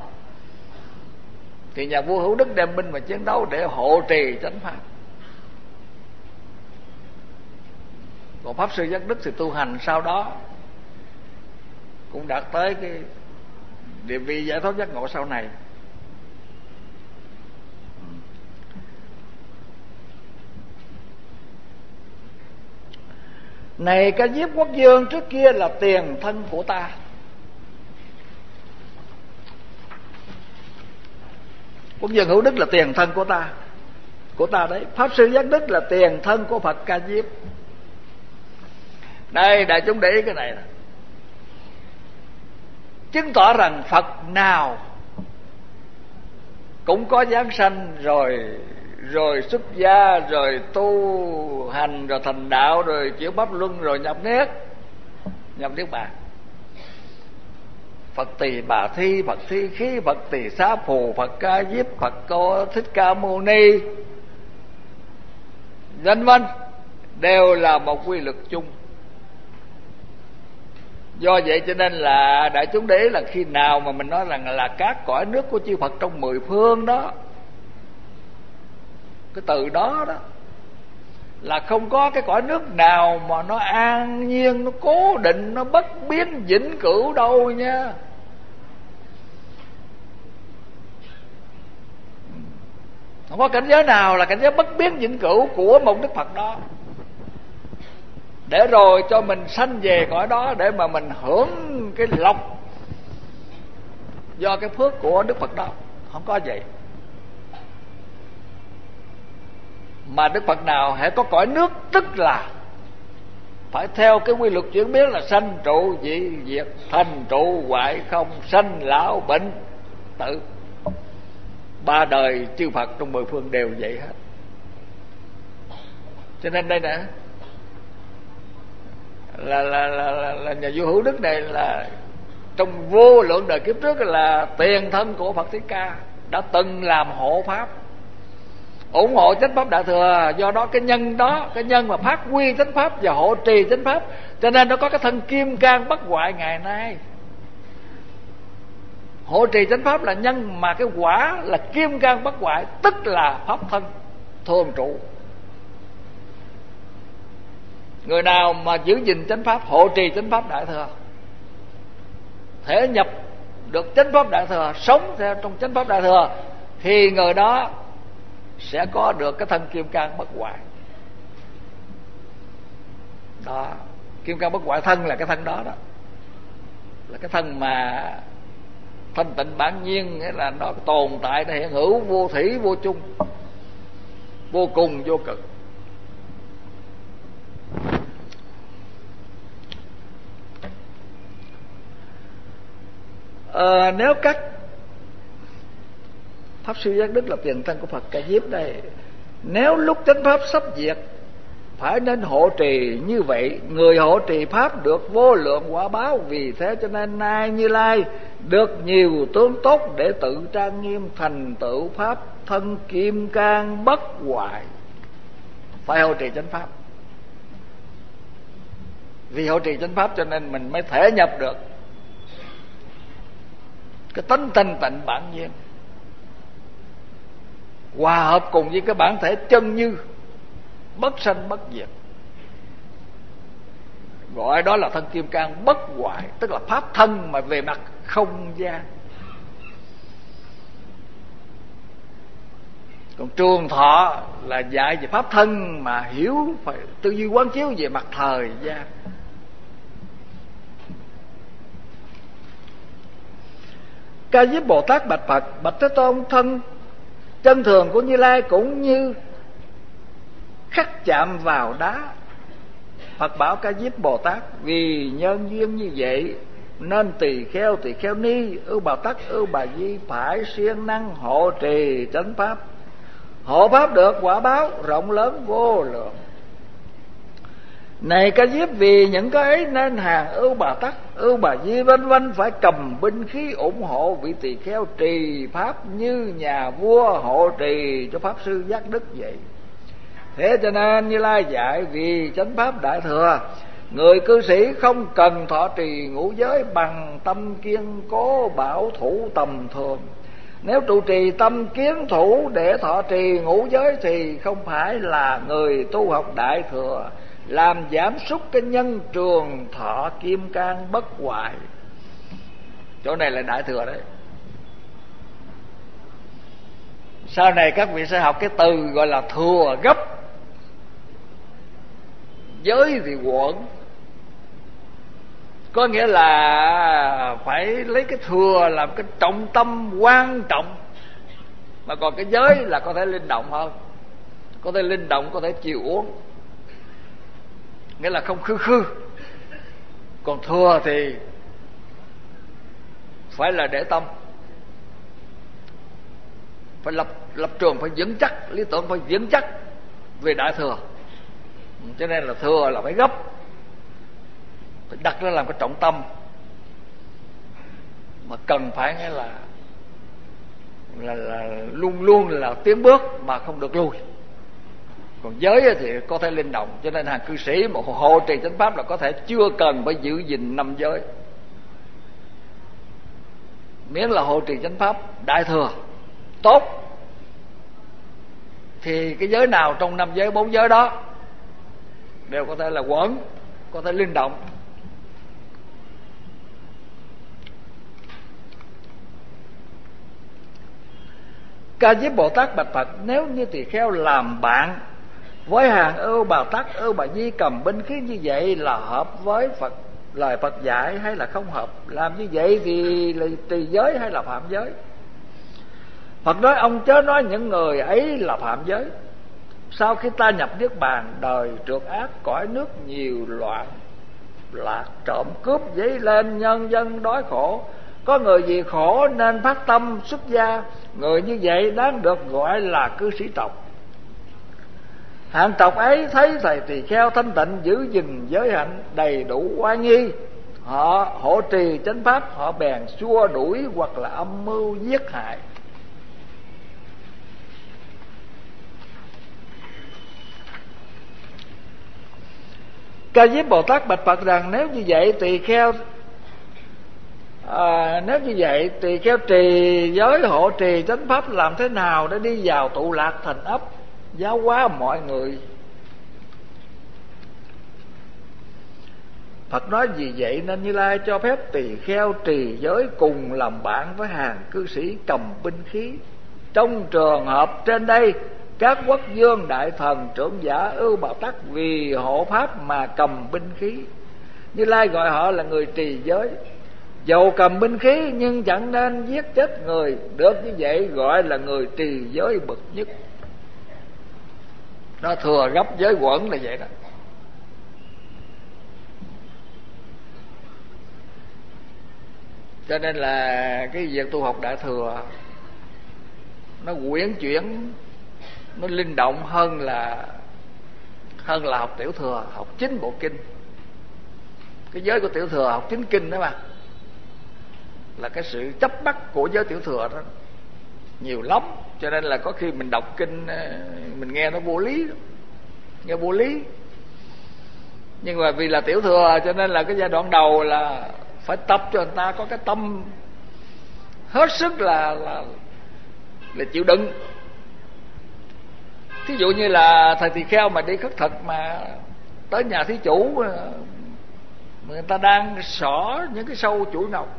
thì nhà vua Hữu Đức đem binh mà chiến đấu để hộ trì chánh pháp. Còn Pháp sư giác đức thì tu hành sau đó cũng đạt tới cái địa vị giải thoát giác ngộ sau này. Này Ca Diếp Quốc Dương, trước kia là tiền thân của ta. Quốc Dương Hữu Đức là tiền thân của ta đấy. Pháp sư giác đức là tiền thân của Phật Ca Diếp. Đây, đại chúng để ý cái này nè, chứng tỏ rằng Phật nào cũng có giáng sanh rồi xuất gia, rồi tu hành, rồi thành đạo, rồi chuyển pháp luân, rồi nhập niết bàn. Phật Tỳ Bà Thi, Phật Thi Khí, Phật Tỳ Xá Phù, Phật Ca Diếp, Phật Cô Thích Ca Mâu Ni, vân vân, đều là một quy luật chung. Do vậy cho nên là đại chúng để ý là khi nào mà mình nói rằng là các cõi nước của chư Phật trong 10 phương đó, cái từ đó đó là không có cái cõi nước nào mà nó an nhiên, nó cố định, nó bất biến vĩnh cửu đâu nha. Không có cảnh giới nào là cảnh giới bất biến vĩnh cửu của một Đức Phật đó, để rồi cho mình sanh về cõi đó để mà mình hưởng cái lộc do cái phước của Đức Phật đó. Không có vậy. Mà Đức Phật nào hễ có cõi nước tức là phải theo cái quy luật chuyển biến là sanh trụ dị diệt, thành trụ hoại không, sanh lão bệnh tử. 3 đời chư Phật trong 10 phương đều vậy hết. Cho nên đây nè, là nhà vua Hữu Đức này là trong vô lượng đời kiếp trước là tiền thân của Phật Thích Ca, đã từng làm hộ pháp, ủng hộ chánh pháp đại thừa. Do đó cái nhân đó, cái nhân mà phát huy chánh pháp và hộ trì chánh pháp, cho nên nó có cái thân kim cang bất hoại ngày nay. Hộ trì chánh pháp là nhân, mà cái quả là kim cang bất hoại, tức là pháp thân thường trụ. Người nào mà giữ gìn chánh pháp, hộ trì chánh pháp đại thừa, thể nhập được chánh pháp đại thừa, sống theo trong chánh pháp đại thừa, thì người đó sẽ có được cái thân kim cang bất hoại. Đó, kim cang bất hoại thân là cái thân đó đó, là cái thân mà thanh tịnh bản nhiên, nghĩa là nó tồn tại, nó hiện hữu, vô thủy vô chung, vô cùng vô cực. Nếu các Pháp sư giác đức là tiền thân của Phật Ca Diếp đây, nếu lúc chánh pháp sắp diệt phải nên hộ trì như vậy, người hộ trì pháp được vô lượng quả báo. Vì thế cho nên nay Như Lai được nhiều tướng tốt để tự trang nghiêm, thành tựu pháp thân kim cang bất hoại. Phải hộ trì chánh pháp. Vì hộ trì chánh pháp cho nên mình mới thể nhập được cái tánh thanh tịnh bản nhiên, hòa hợp cùng với cái bản thể chân như, bất sanh bất diệt, gọi đó là thân kim cang bất hoại, tức là pháp thân mà về mặt không gian. Còn Trường Thọ là dạy về pháp thân mà hiểu phải tư duy quán chiếu về mặt thời gian. Ca Diếp Bồ Tát bạch Phật: bạch Thế Tôn, thân chân thường của Như Lai cũng như khắc chạm vào đá. Phật bảo Ca Diếp Bồ Tát: vì nhân duyên như vậy nên tỳ kheo ni Ưu Bà Tắc Ưu Bà Di phải siêng năng hộ trì chánh pháp. Hộ pháp được quả báo rộng lớn vô lượng. Này Ca Diếp, vì những cái ấy nên hàng Ưu Bà Tắc Ưu Bà Di vân vân phải cầm binh khí ủng hộ vị tỳ kheo trì pháp như nhà vua hộ trì cho pháp sư giác đức vậy. Thế cho nên Như Lai dạy: vì chánh pháp đại thừa, người cư sĩ không cần thọ trì ngũ giới bằng tâm kiên cố bảo thủ tầm thường. Nếu trụ trì tâm kiến thủ để thọ trì ngũ giới thì không phải là người tu học đại thừa, làm giảm sút cái nhân trường thọ kim cang bất hoại. Chỗ này là đại thừa đấy. Sau này các vị sẽ học cái từ gọi là thừa gấp. Giới thì quẩn, có nghĩa là phải lấy cái thừa làm cái trọng tâm quan trọng. Mà còn cái giới là có thể linh động hơn, có thể linh động, có thể chiều uống, nghĩa là không khư khư. Còn thừa thì phải là để tâm, phải lập trường phải vững chắc, lý tưởng phải vững chắc về đại thừa. Cho nên là thừa là phải gấp, phải đặt nó làm cái trọng tâm, mà cần phải nghe là luôn luôn là tiến bước mà không được lùi. Còn giới thì có thể linh động, cho nên hàng cư sĩ một hộ trì chánh pháp là có thể chưa cần phải giữ gìn 5 giới, miễn là hộ trì chánh pháp đại thừa tốt thì cái giới nào trong 5 giới 4 giới đó đều có thể là quẩn, có thể linh động. Ca Diếp Bồ Tát bạch Phật: nếu như tỳ kheo làm bạn với hàng Ưu Bà Tắc Ưu Bà Di cầm binh khí như vậy là hợp với Phật, lời Phật dạy hay là không hợp? Làm như vậy thì là trì giới hay là phạm giới? Phật nói: ông chớ nói những người ấy là phạm giới. Sau khi ta nhập niết bàn, đời trượt ác, cõi nước nhiều loạn, lạc trộm cướp dấy lên, nhân dân đói khổ. Có người vì khổ nên phát tâm xuất gia, người như vậy đáng được gọi là cư sĩ tộc. Hạng tộc ấy thấy thầy tỳ kheo thanh tịnh, giữ gìn giới hạnh đầy đủ oai nghi, họ hộ trì chánh pháp, họ bèn xua đuổi hoặc là âm mưu giết hại. Ca Diếp Bồ Tát bạch Phật rằng: nếu như vậy tỳ kheo trì giới hộ trì chánh pháp làm thế nào để đi vào tụ lạc thành ấp, giáo hóa mọi người? Phật nói: vì vậy nên Như Lai cho phép tỳ kheo trì giới cùng làm bạn với hàng cư sĩ cầm binh khí. Trong trường hợp trên đây, các quốc vương đại thần trưởng giả Ưu Bà Tắc vì hộ pháp mà cầm binh khí, Như Lai gọi họ là người trì giới. Dầu cầm binh khí nhưng chẳng nên giết chết người, được như vậy gọi là người trì giới bậc nhất. Nó thừa gấp giới quẩn là vậy đó. Cho nên là cái việc tu học đại thừa nó quyển chuyển, nó linh động hơn là học tiểu thừa, học chính bộ kinh. Cái giới của tiểu thừa học chính kinh đó mà, là cái sự chấp bắt của giới tiểu thừa đó nhiều lắm. Cho nên là có khi mình đọc kinh mình nghe nó vô lý, nghe vô lý. Nhưng mà vì là tiểu thừa cho nên là cái giai đoạn đầu là phải tập cho người ta có cái tâm hết sức là chịu đựng. Thí dụ như là thầy tỳ kheo mà đi khất thực mà tới nhà thí chủ, người ta đang xỏ những cái sâu chuỗi ngọc,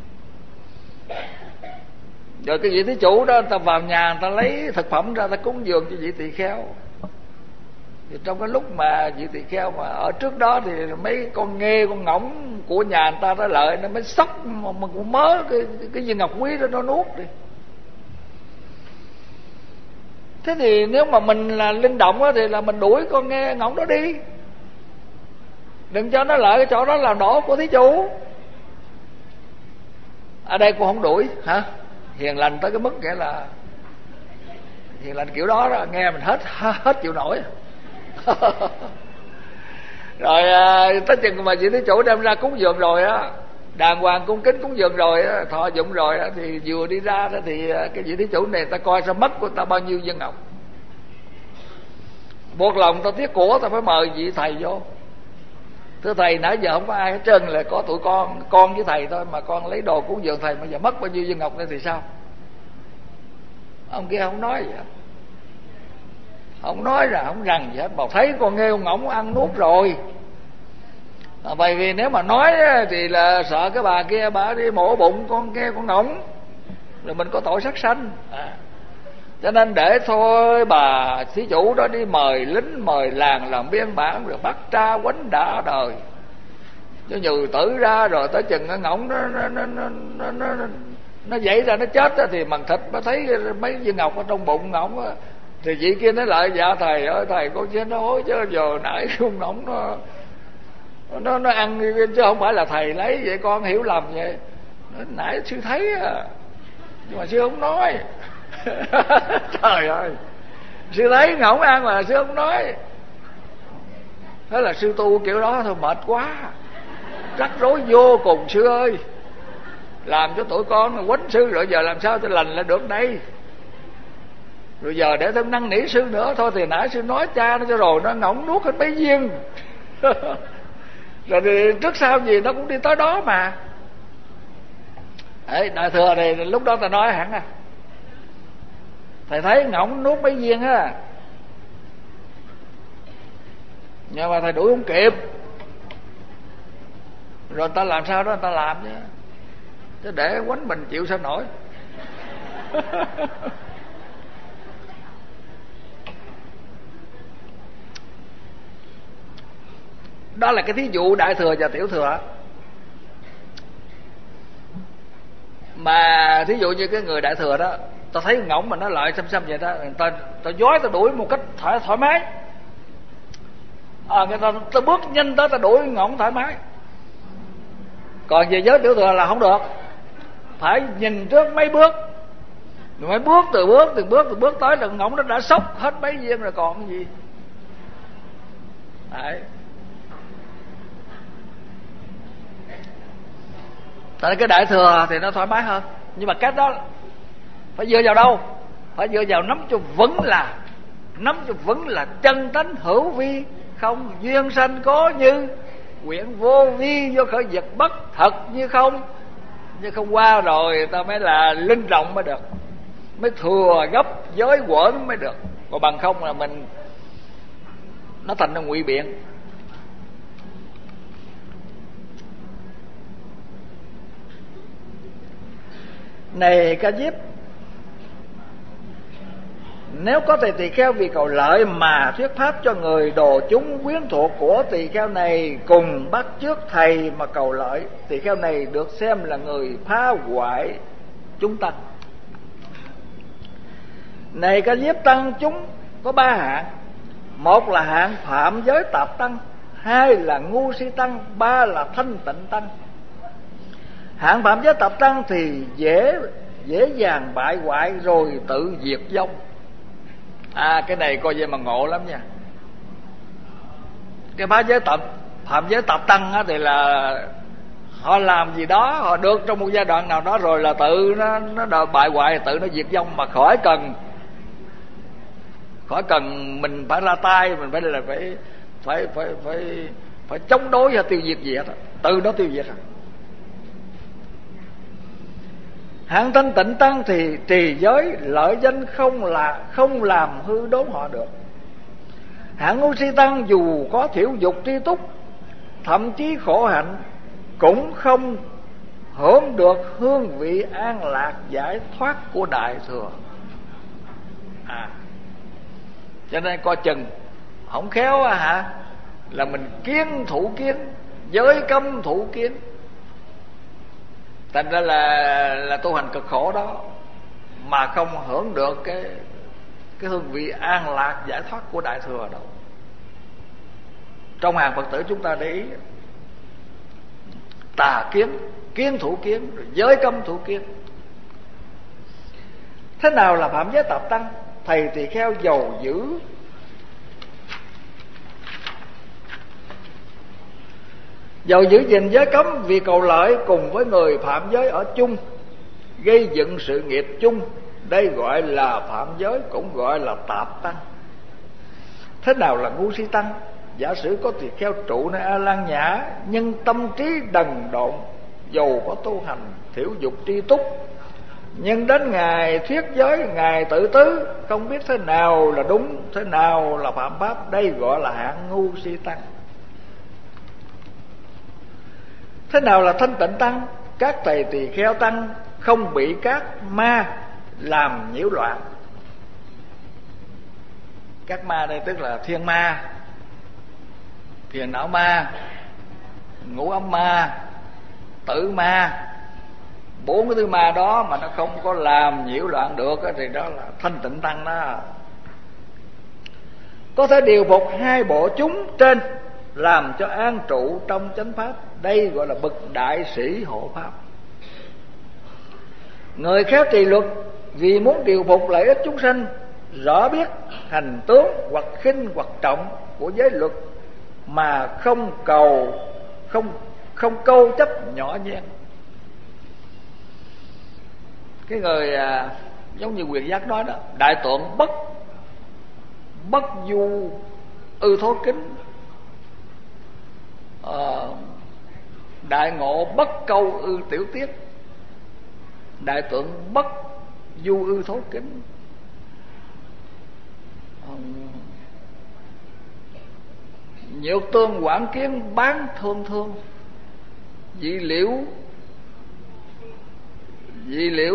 rồi cái vị thí chủ đó người ta vào nhà, người ta lấy thực phẩm ra, người ta cúng dường cho vị tỳ kheo. Thì trong cái lúc mà vị tỳ kheo mà ở trước đó thì mấy con nghê con ngỗng của nhà người ta đó lợi, nó mới xốc mà cũng mớ cái viên ngọc quý đó nó nuốt đi. Thế thì nếu mà mình là linh động á, thì là mình đuổi con nghe ngỗng đó đi, đừng cho nó lợi cái chỗ đó làm đổ của thí chủ. Ở đây cũng không đuổi hả, hiền lành tới cái mức nghĩa là hiền lành kiểu đó, đó nghe mình hết chịu nổi. Rồi tới chừng mà vị thí chủ đem ra cúng dường rồi á, đàng hoàng cung kính cúng dường rồi á, thọ dụng rồi á, thì vừa đi ra đó thì cái vị thí chủ này ta coi sao mất của ta bao nhiêu viên ngọc. Buộc lòng ta tiếc của, ta phải mời vị thầy vô. Thưa thầy, nãy giờ không có ai hết trơn, là có tụi con với thầy thôi, mà con lấy đồ cúng dường thầy mà giờ mất bao nhiêu viên ngọc đây thì sao? Ông kia không nói gì hết, không nói ra không rằng gì hết, bảo thấy con nghêu ngỗng ăn nuốt rồi. Bởi vì nếu mà nói thì là sợ cái bà kia bà đi mổ bụng con nghêu con ngỗng, rồi mình có tội sát sanh. Cho nên để thôi bà thí chủ đó đi mời lính mời làng làm biên bản, rồi bắt tra quánh đã đời cho nhừ tử ra. Rồi tới chừng cái ngỗng nó dậy ra nó chết đó, thì màn thịt mới thấy mấy viên ngọc ở trong bụng ngỗng. Thì chị kia nói lại: dạ thầy ơi, thầy con chết nó hối chứ giờ nãy con ngỗng nó ăn chứ không phải là thầy lấy, vậy con hiểu lầm vậy. Nãy sư thấy nhưng mà sư không nói. Trời ơi, sư thấy ngỗng ăn mà sư không nói. Thế là sư tu kiểu đó thôi, mệt quá, rắc rối vô cùng sư ơi. Làm cho tụi con là quánh sư, rồi giờ làm sao cho lành lại được đây. Rồi giờ để thêm năn nỉ sư nữa. Thôi thì nãy sư nói cha nó cho rồi, nó ngỗng nuốt hết mấy viên. Rồi thì trước sau gì nó cũng đi tới đó mà. Đấy, đại thừa này lúc đó ta nói hẳn thầy thấy ngỗng nuốt mấy viên á, nhưng mà thầy đuổi không kịp. Rồi ta làm sao đó người ta làm chứ để quánh mình chịu sao nổi. Đó là cái thí dụ đại thừa và tiểu thừa. Mà thí dụ như cái người đại thừa đó, ta thấy ngỗng mà nó lợi xăm vậy đó, ta dối ta đuổi một cách thoải mái. Người ta bước nhanh tới ta đuổi ngỗng thoải mái. Còn về giới tiểu thừa là không được, phải nhìn trước mấy bước, rồi mấy bước từ bước tới là ngỗng nó đã sốc hết mấy viên rồi còn cái gì. Đấy. Tại cái đại thừa thì nó thoải mái hơn. Nhưng mà cái đó phải dựa vào đâu? Phải dựa vào nắm cho vững là chân tánh hữu vi không, duyên sanh có như, quyển vô vi vô khởi vật bất thật như không. Như không qua rồi ta mới là linh động mới được, mới thừa gấp giới quẩn mới được. Còn bằng không là mình nó thành ra ngụy biện. Này Ca Diếp, nếu có thầy tỳ kheo vì cầu lợi mà thuyết pháp cho người đồ chúng quyến thuộc của tỳ kheo này cùng bắt chước thầy mà cầu lợi, tỳ kheo này được xem là người phá hoại chúng tăng. Này Ca Diếp, tăng chúng có 3 hạng. Một là hạng phạm giới tạp tăng, 2 là ngu si tăng, 3 là thanh tịnh tăng. Hạng phạm giới tạp tăng thì dễ dàng bại hoại rồi tự diệt vong. Cái này coi vậy mà ngộ lắm nha. Cái phạm giới tạp tăng á, thì là họ làm gì đó, họ được trong một giai đoạn nào đó rồi là tự nó bại hoại, tự nó diệt vong, mà khỏi cần mình phải ra tay, mình phải chống đối và tiêu diệt gì hết, tự nó tiêu diệt. Hạng thanh tịnh tăng thì trì giới lợi danh không làm hư đốn họ được. Hạng ngu si tăng dù có thiểu dục tri túc, thậm chí khổ hạnh, cũng không hưởng được hương vị an lạc giải thoát của đại thừa. Cho nên coi chừng không khéo hả là mình kiến thủ kiến, giới cấm thủ kiến, thành ra là tu hành cực khổ đó, mà không hưởng được cái hương vị an lạc giải thoát của Đại Thừa đâu. Trong hàng Phật tử chúng ta để ý, tà kiến, kiến thủ kiến, rồi giới cấm thủ kiến. Thế nào là phạm giới tạp tăng? Thầy tỳ kheo giàu dữ gìn giới cấm vì cầu lợi cùng với người phạm giới ở chung, gây dựng sự nghiệp chung. Đây gọi là phạm giới, cũng gọi là tạp tăng. Thế nào là ngu si tăng? Giả sử có tỳ kheo trụ nơi A Lan Nhã, nhưng tâm trí đần độn, dầu có tu hành thiểu dục tri túc, nhưng đến ngày thuyết giới, ngày tự tứ, không biết thế nào là đúng, thế nào là phạm pháp. Đây gọi là hạng ngu si tăng. Thế nào là thanh tịnh tăng? Các thầy tỳ kheo tăng không bị các ma làm nhiễu loạn. Các ma đây tức là thiên ma, phiền não ma, ngũ ấm ma, tử ma. 4 cái thứ ma đó mà nó không có làm nhiễu loạn được thì đó là thanh tịnh tăng đó. Có thể điều phục 2 bộ chúng trên, làm cho an trụ trong chánh pháp. Đây gọi là bậc đại sĩ hộ pháp. Người khéo trì luật vì muốn điều phục lợi ích chúng sanh, rõ biết hành tướng hoặc khinh hoặc trọng của giới luật, mà không câu chấp nhỏ nhen. Cái người giống như Quyền Giác nói đó, đại tượng bất du ư thố kính, đại ngộ bất câu ư tiểu tiết. Đại tượng bất du ư thố kính, nhược tương quảng kiến bán thương thương. Dị liễu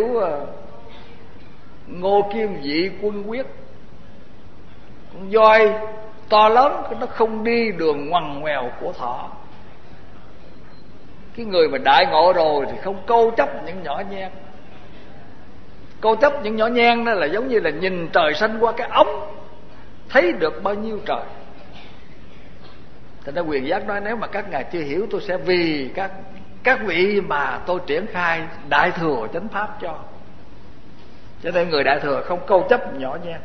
ngô kim dị quân quyết. Con voi to lớn nó không đi đường ngoằn ngoèo của thỏ. Cái người mà đại ngộ rồi thì không câu chấp những nhỏ nhen. Câu chấp những nhỏ nhen đó là giống như là nhìn trời xanh qua cái ống, thấy được bao nhiêu trời. Thành ra Quyền Giác nói, nếu mà các ngài chưa hiểu, tôi sẽ vì các vị mà tôi triển khai đại thừa chánh pháp cho. Cho nên người đại thừa không câu chấp nhỏ nhen.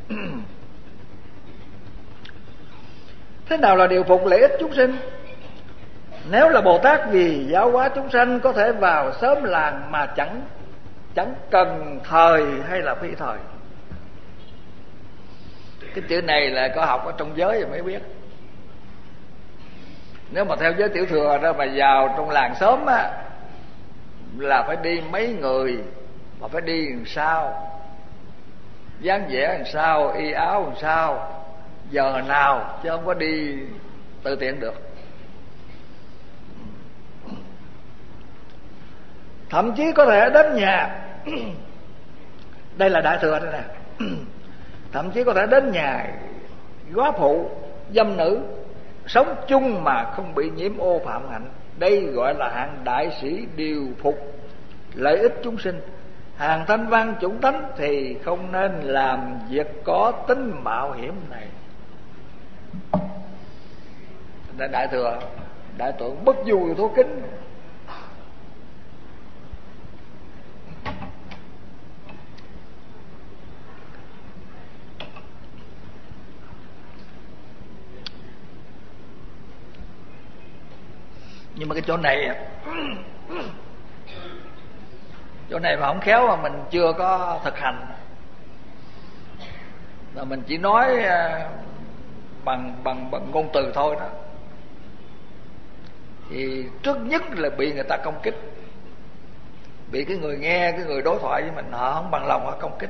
Thế nào là điều phục lợi ích chúng sinh? Nếu là Bồ Tát vì giáo hóa chúng sanh, có thể vào sớm làng mà chẳng cần thời hay là phi thời. Cái chữ này là có học ở trong giới rồi mới biết. Nếu mà theo giới tiểu thừa đó mà vào trong làng sớm á, là phải đi mấy người, mà phải đi làm sao, dáng vẻ làm sao, y áo làm sao, giờ nào, chứ không có đi tự tiện được. Thậm chí có thể đến nhà đây là đại thừa đây nè. Thậm chí có thể đến nhà góa phụ, dâm nữ, sống chung mà không bị nhiễm ô phạm hạnh. Đây gọi là hạng đại sĩ điều phục lợi ích chúng sinh. Hàng thanh văn chủng tánh thì không nên làm việc có tính mạo hiểm này. Đại thừa, đại tượng bất du thố kính. Nhưng mà cái chỗ này mà không khéo mà mình chưa có thực hành, mà mình chỉ nói bằng ngôn từ thôi đó, thì trước nhất là bị người ta công kích, bị cái người nghe, cái người đối thoại với mình họ không bằng lòng họ công kích.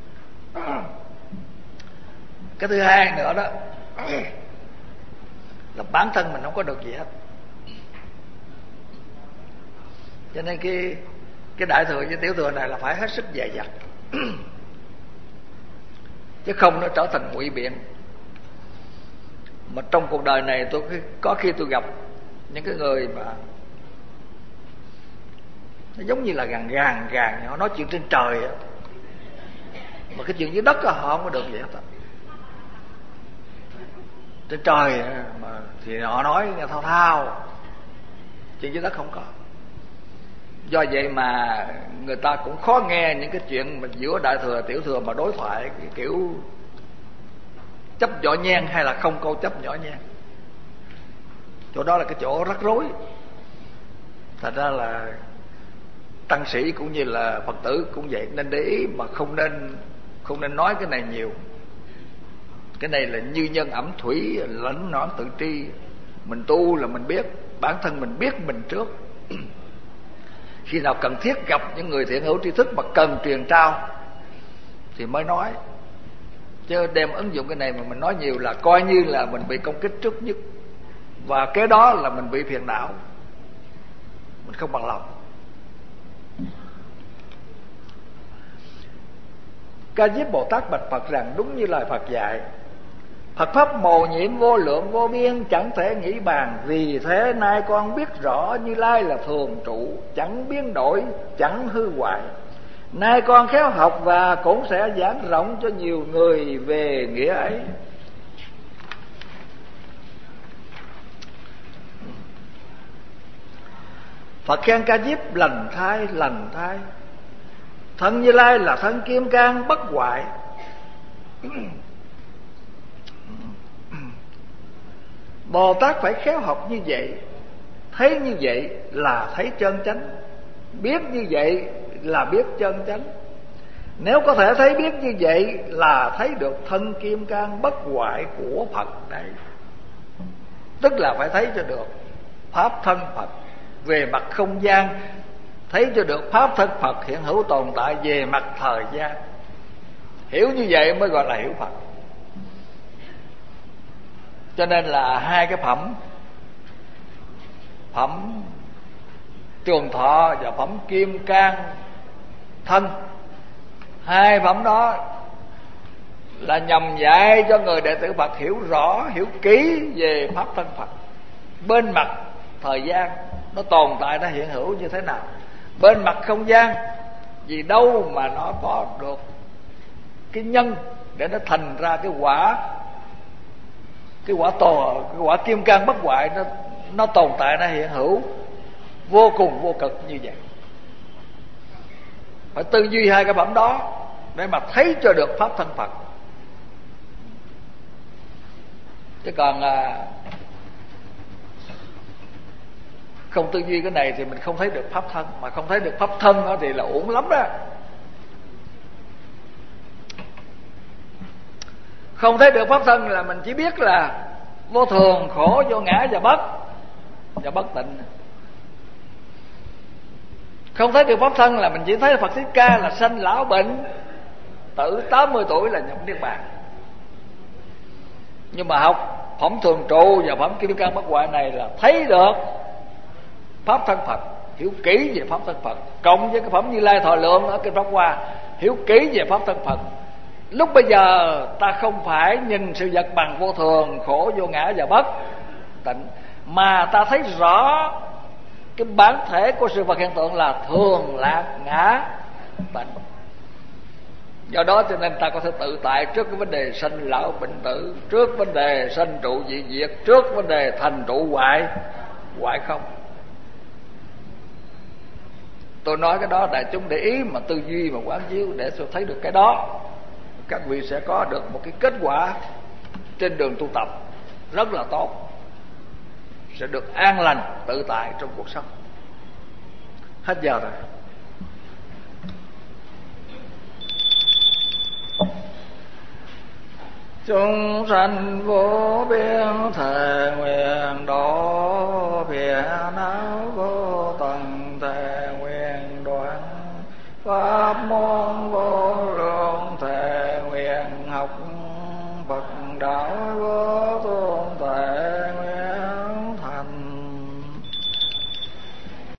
Cái thứ hai nữa đó là bản thân mình không có được gì hết. Cho nên cái đại thừa với tiểu thừa này là phải hết sức dè dặt. Chứ không nó trở thành ngụy biện. Mà trong cuộc đời này tôi có khi tôi gặp những cái người mà nó giống như là gàn họ nói chuyện trên trời á, mà cái chuyện dưới đất á, họ không có được vậy hết. Trên trời mà thì họ nói nghe thao thao, chuyện dưới đất không có. Do vậy mà người ta cũng khó nghe những cái chuyện mà giữa đại thừa tiểu thừa mà đối thoại cái kiểu chấp nhỏ nhen hay là không câu chấp nhỏ nhen. Chỗ đó là cái chỗ rắc rối. Thật ra là tăng sĩ cũng như là Phật tử cũng vậy, nên để ý mà không nên nói cái này nhiều. Cái này là như nhân ẩm thủy, lãnh noãn tự tri. Mình tu là mình biết, bản thân mình biết mình trước. Khi nào cần thiết gặp những người thiện hữu tri thức mà cần truyền trao thì mới nói. Chứ đem ứng dụng cái này mà mình nói nhiều là coi như là mình bị công kích trước nhất, và cái đó là mình bị phiền não, mình không bằng lòng. Ca Diếp Bồ Tát bạch Phật rằng đúng như lời Phật dạy, Phật pháp mầu nhiệm vô lượng vô biên, chẳng thể nghĩ bàn. Vì thế nay con biết rõ Như Lai là thường trụ, chẳng biến đổi, chẳng hư hoại. Nay con khéo học và cũng sẽ giảng rộng cho nhiều người về nghĩa ấy. Phật khen Ca Diếp lành thai. Thân Như Lai là thân kim cang bất hoại. Bồ Tát phải khéo học như vậy, thấy như vậy là thấy chân chánh, biết như vậy là biết chân chánh. Nếu có thể thấy biết như vậy là thấy được thân kim cang bất hoại của Phật đấy. Tức là phải thấy cho được pháp thân Phật về mặt không gian, thấy cho được pháp thân Phật hiện hữu tồn tại về mặt thời gian. Hiểu như vậy mới gọi là hiểu Phật. Cho nên là hai cái phẩm trường thọ và phẩm kim cang thân, hai phẩm đó là nhằm dạy cho người đệ tử Phật hiểu rõ, hiểu kỹ về pháp thân Phật. Bên mặt thời gian nó tồn tại, nó hiện hữu như thế nào. Bên mặt không gian, vì đâu mà nó có được cái nhân để nó thành ra cái quả kim cang bất hoại, nó tồn tại, nó hiện hữu vô cùng vô cực như vậy. Phải tư duy hai cái phẩm đó để mà thấy cho được pháp thân Phật. Chứ còn không tư duy cái này thì mình không thấy được pháp thân. Mà không thấy được pháp thân đó thì là uổng lắm đó. Không thấy được pháp thân là mình chỉ biết là vô thường, khổ, vô ngã và bất tịnh. Không thấy được pháp thân là mình chỉ thấy Phật Thích Ca là sanh lão bệnh tử, 80 tuổi là nhập niết bàn. Nhưng mà học phẩm thường trụ và phẩm kim cang bất hoại này là thấy được pháp thân Phật, hiểu kỹ về pháp thân Phật, cộng với cái phẩm Như Lai Thọ Lượng ở kinh Pháp Hoa, hiểu kỹ về pháp thân Phật. Lúc bây giờ ta không phải nhìn sự vật bằng vô thường, khổ, vô ngã và bất tịnh, mà ta thấy rõ cái bản thể của sự vật hiện tượng là thường, lạc, ngã, tịnh. Do đó cho nên ta có thể tự tại trước cái vấn đề sanh lão bệnh tử, trước vấn đề sanh trụ dị diệt, trước vấn đề thành trụ hoại không. Tôi nói cái đó đại chúng để ý mà tư duy mà quán chiếu để tôi thấy được cái đó. Các vị sẽ có được một cái kết quả trên đường tu tập rất là tốt, sẽ được an lành tự tại trong cuộc sống. Hết giờ rồi. Chúng sanh vô biên thề nguyện độ, phiền não vô tận thề nguyện đoạn, pháp môn vô lượng thề nguyện học, Phật đạo vô thượng thề nguyện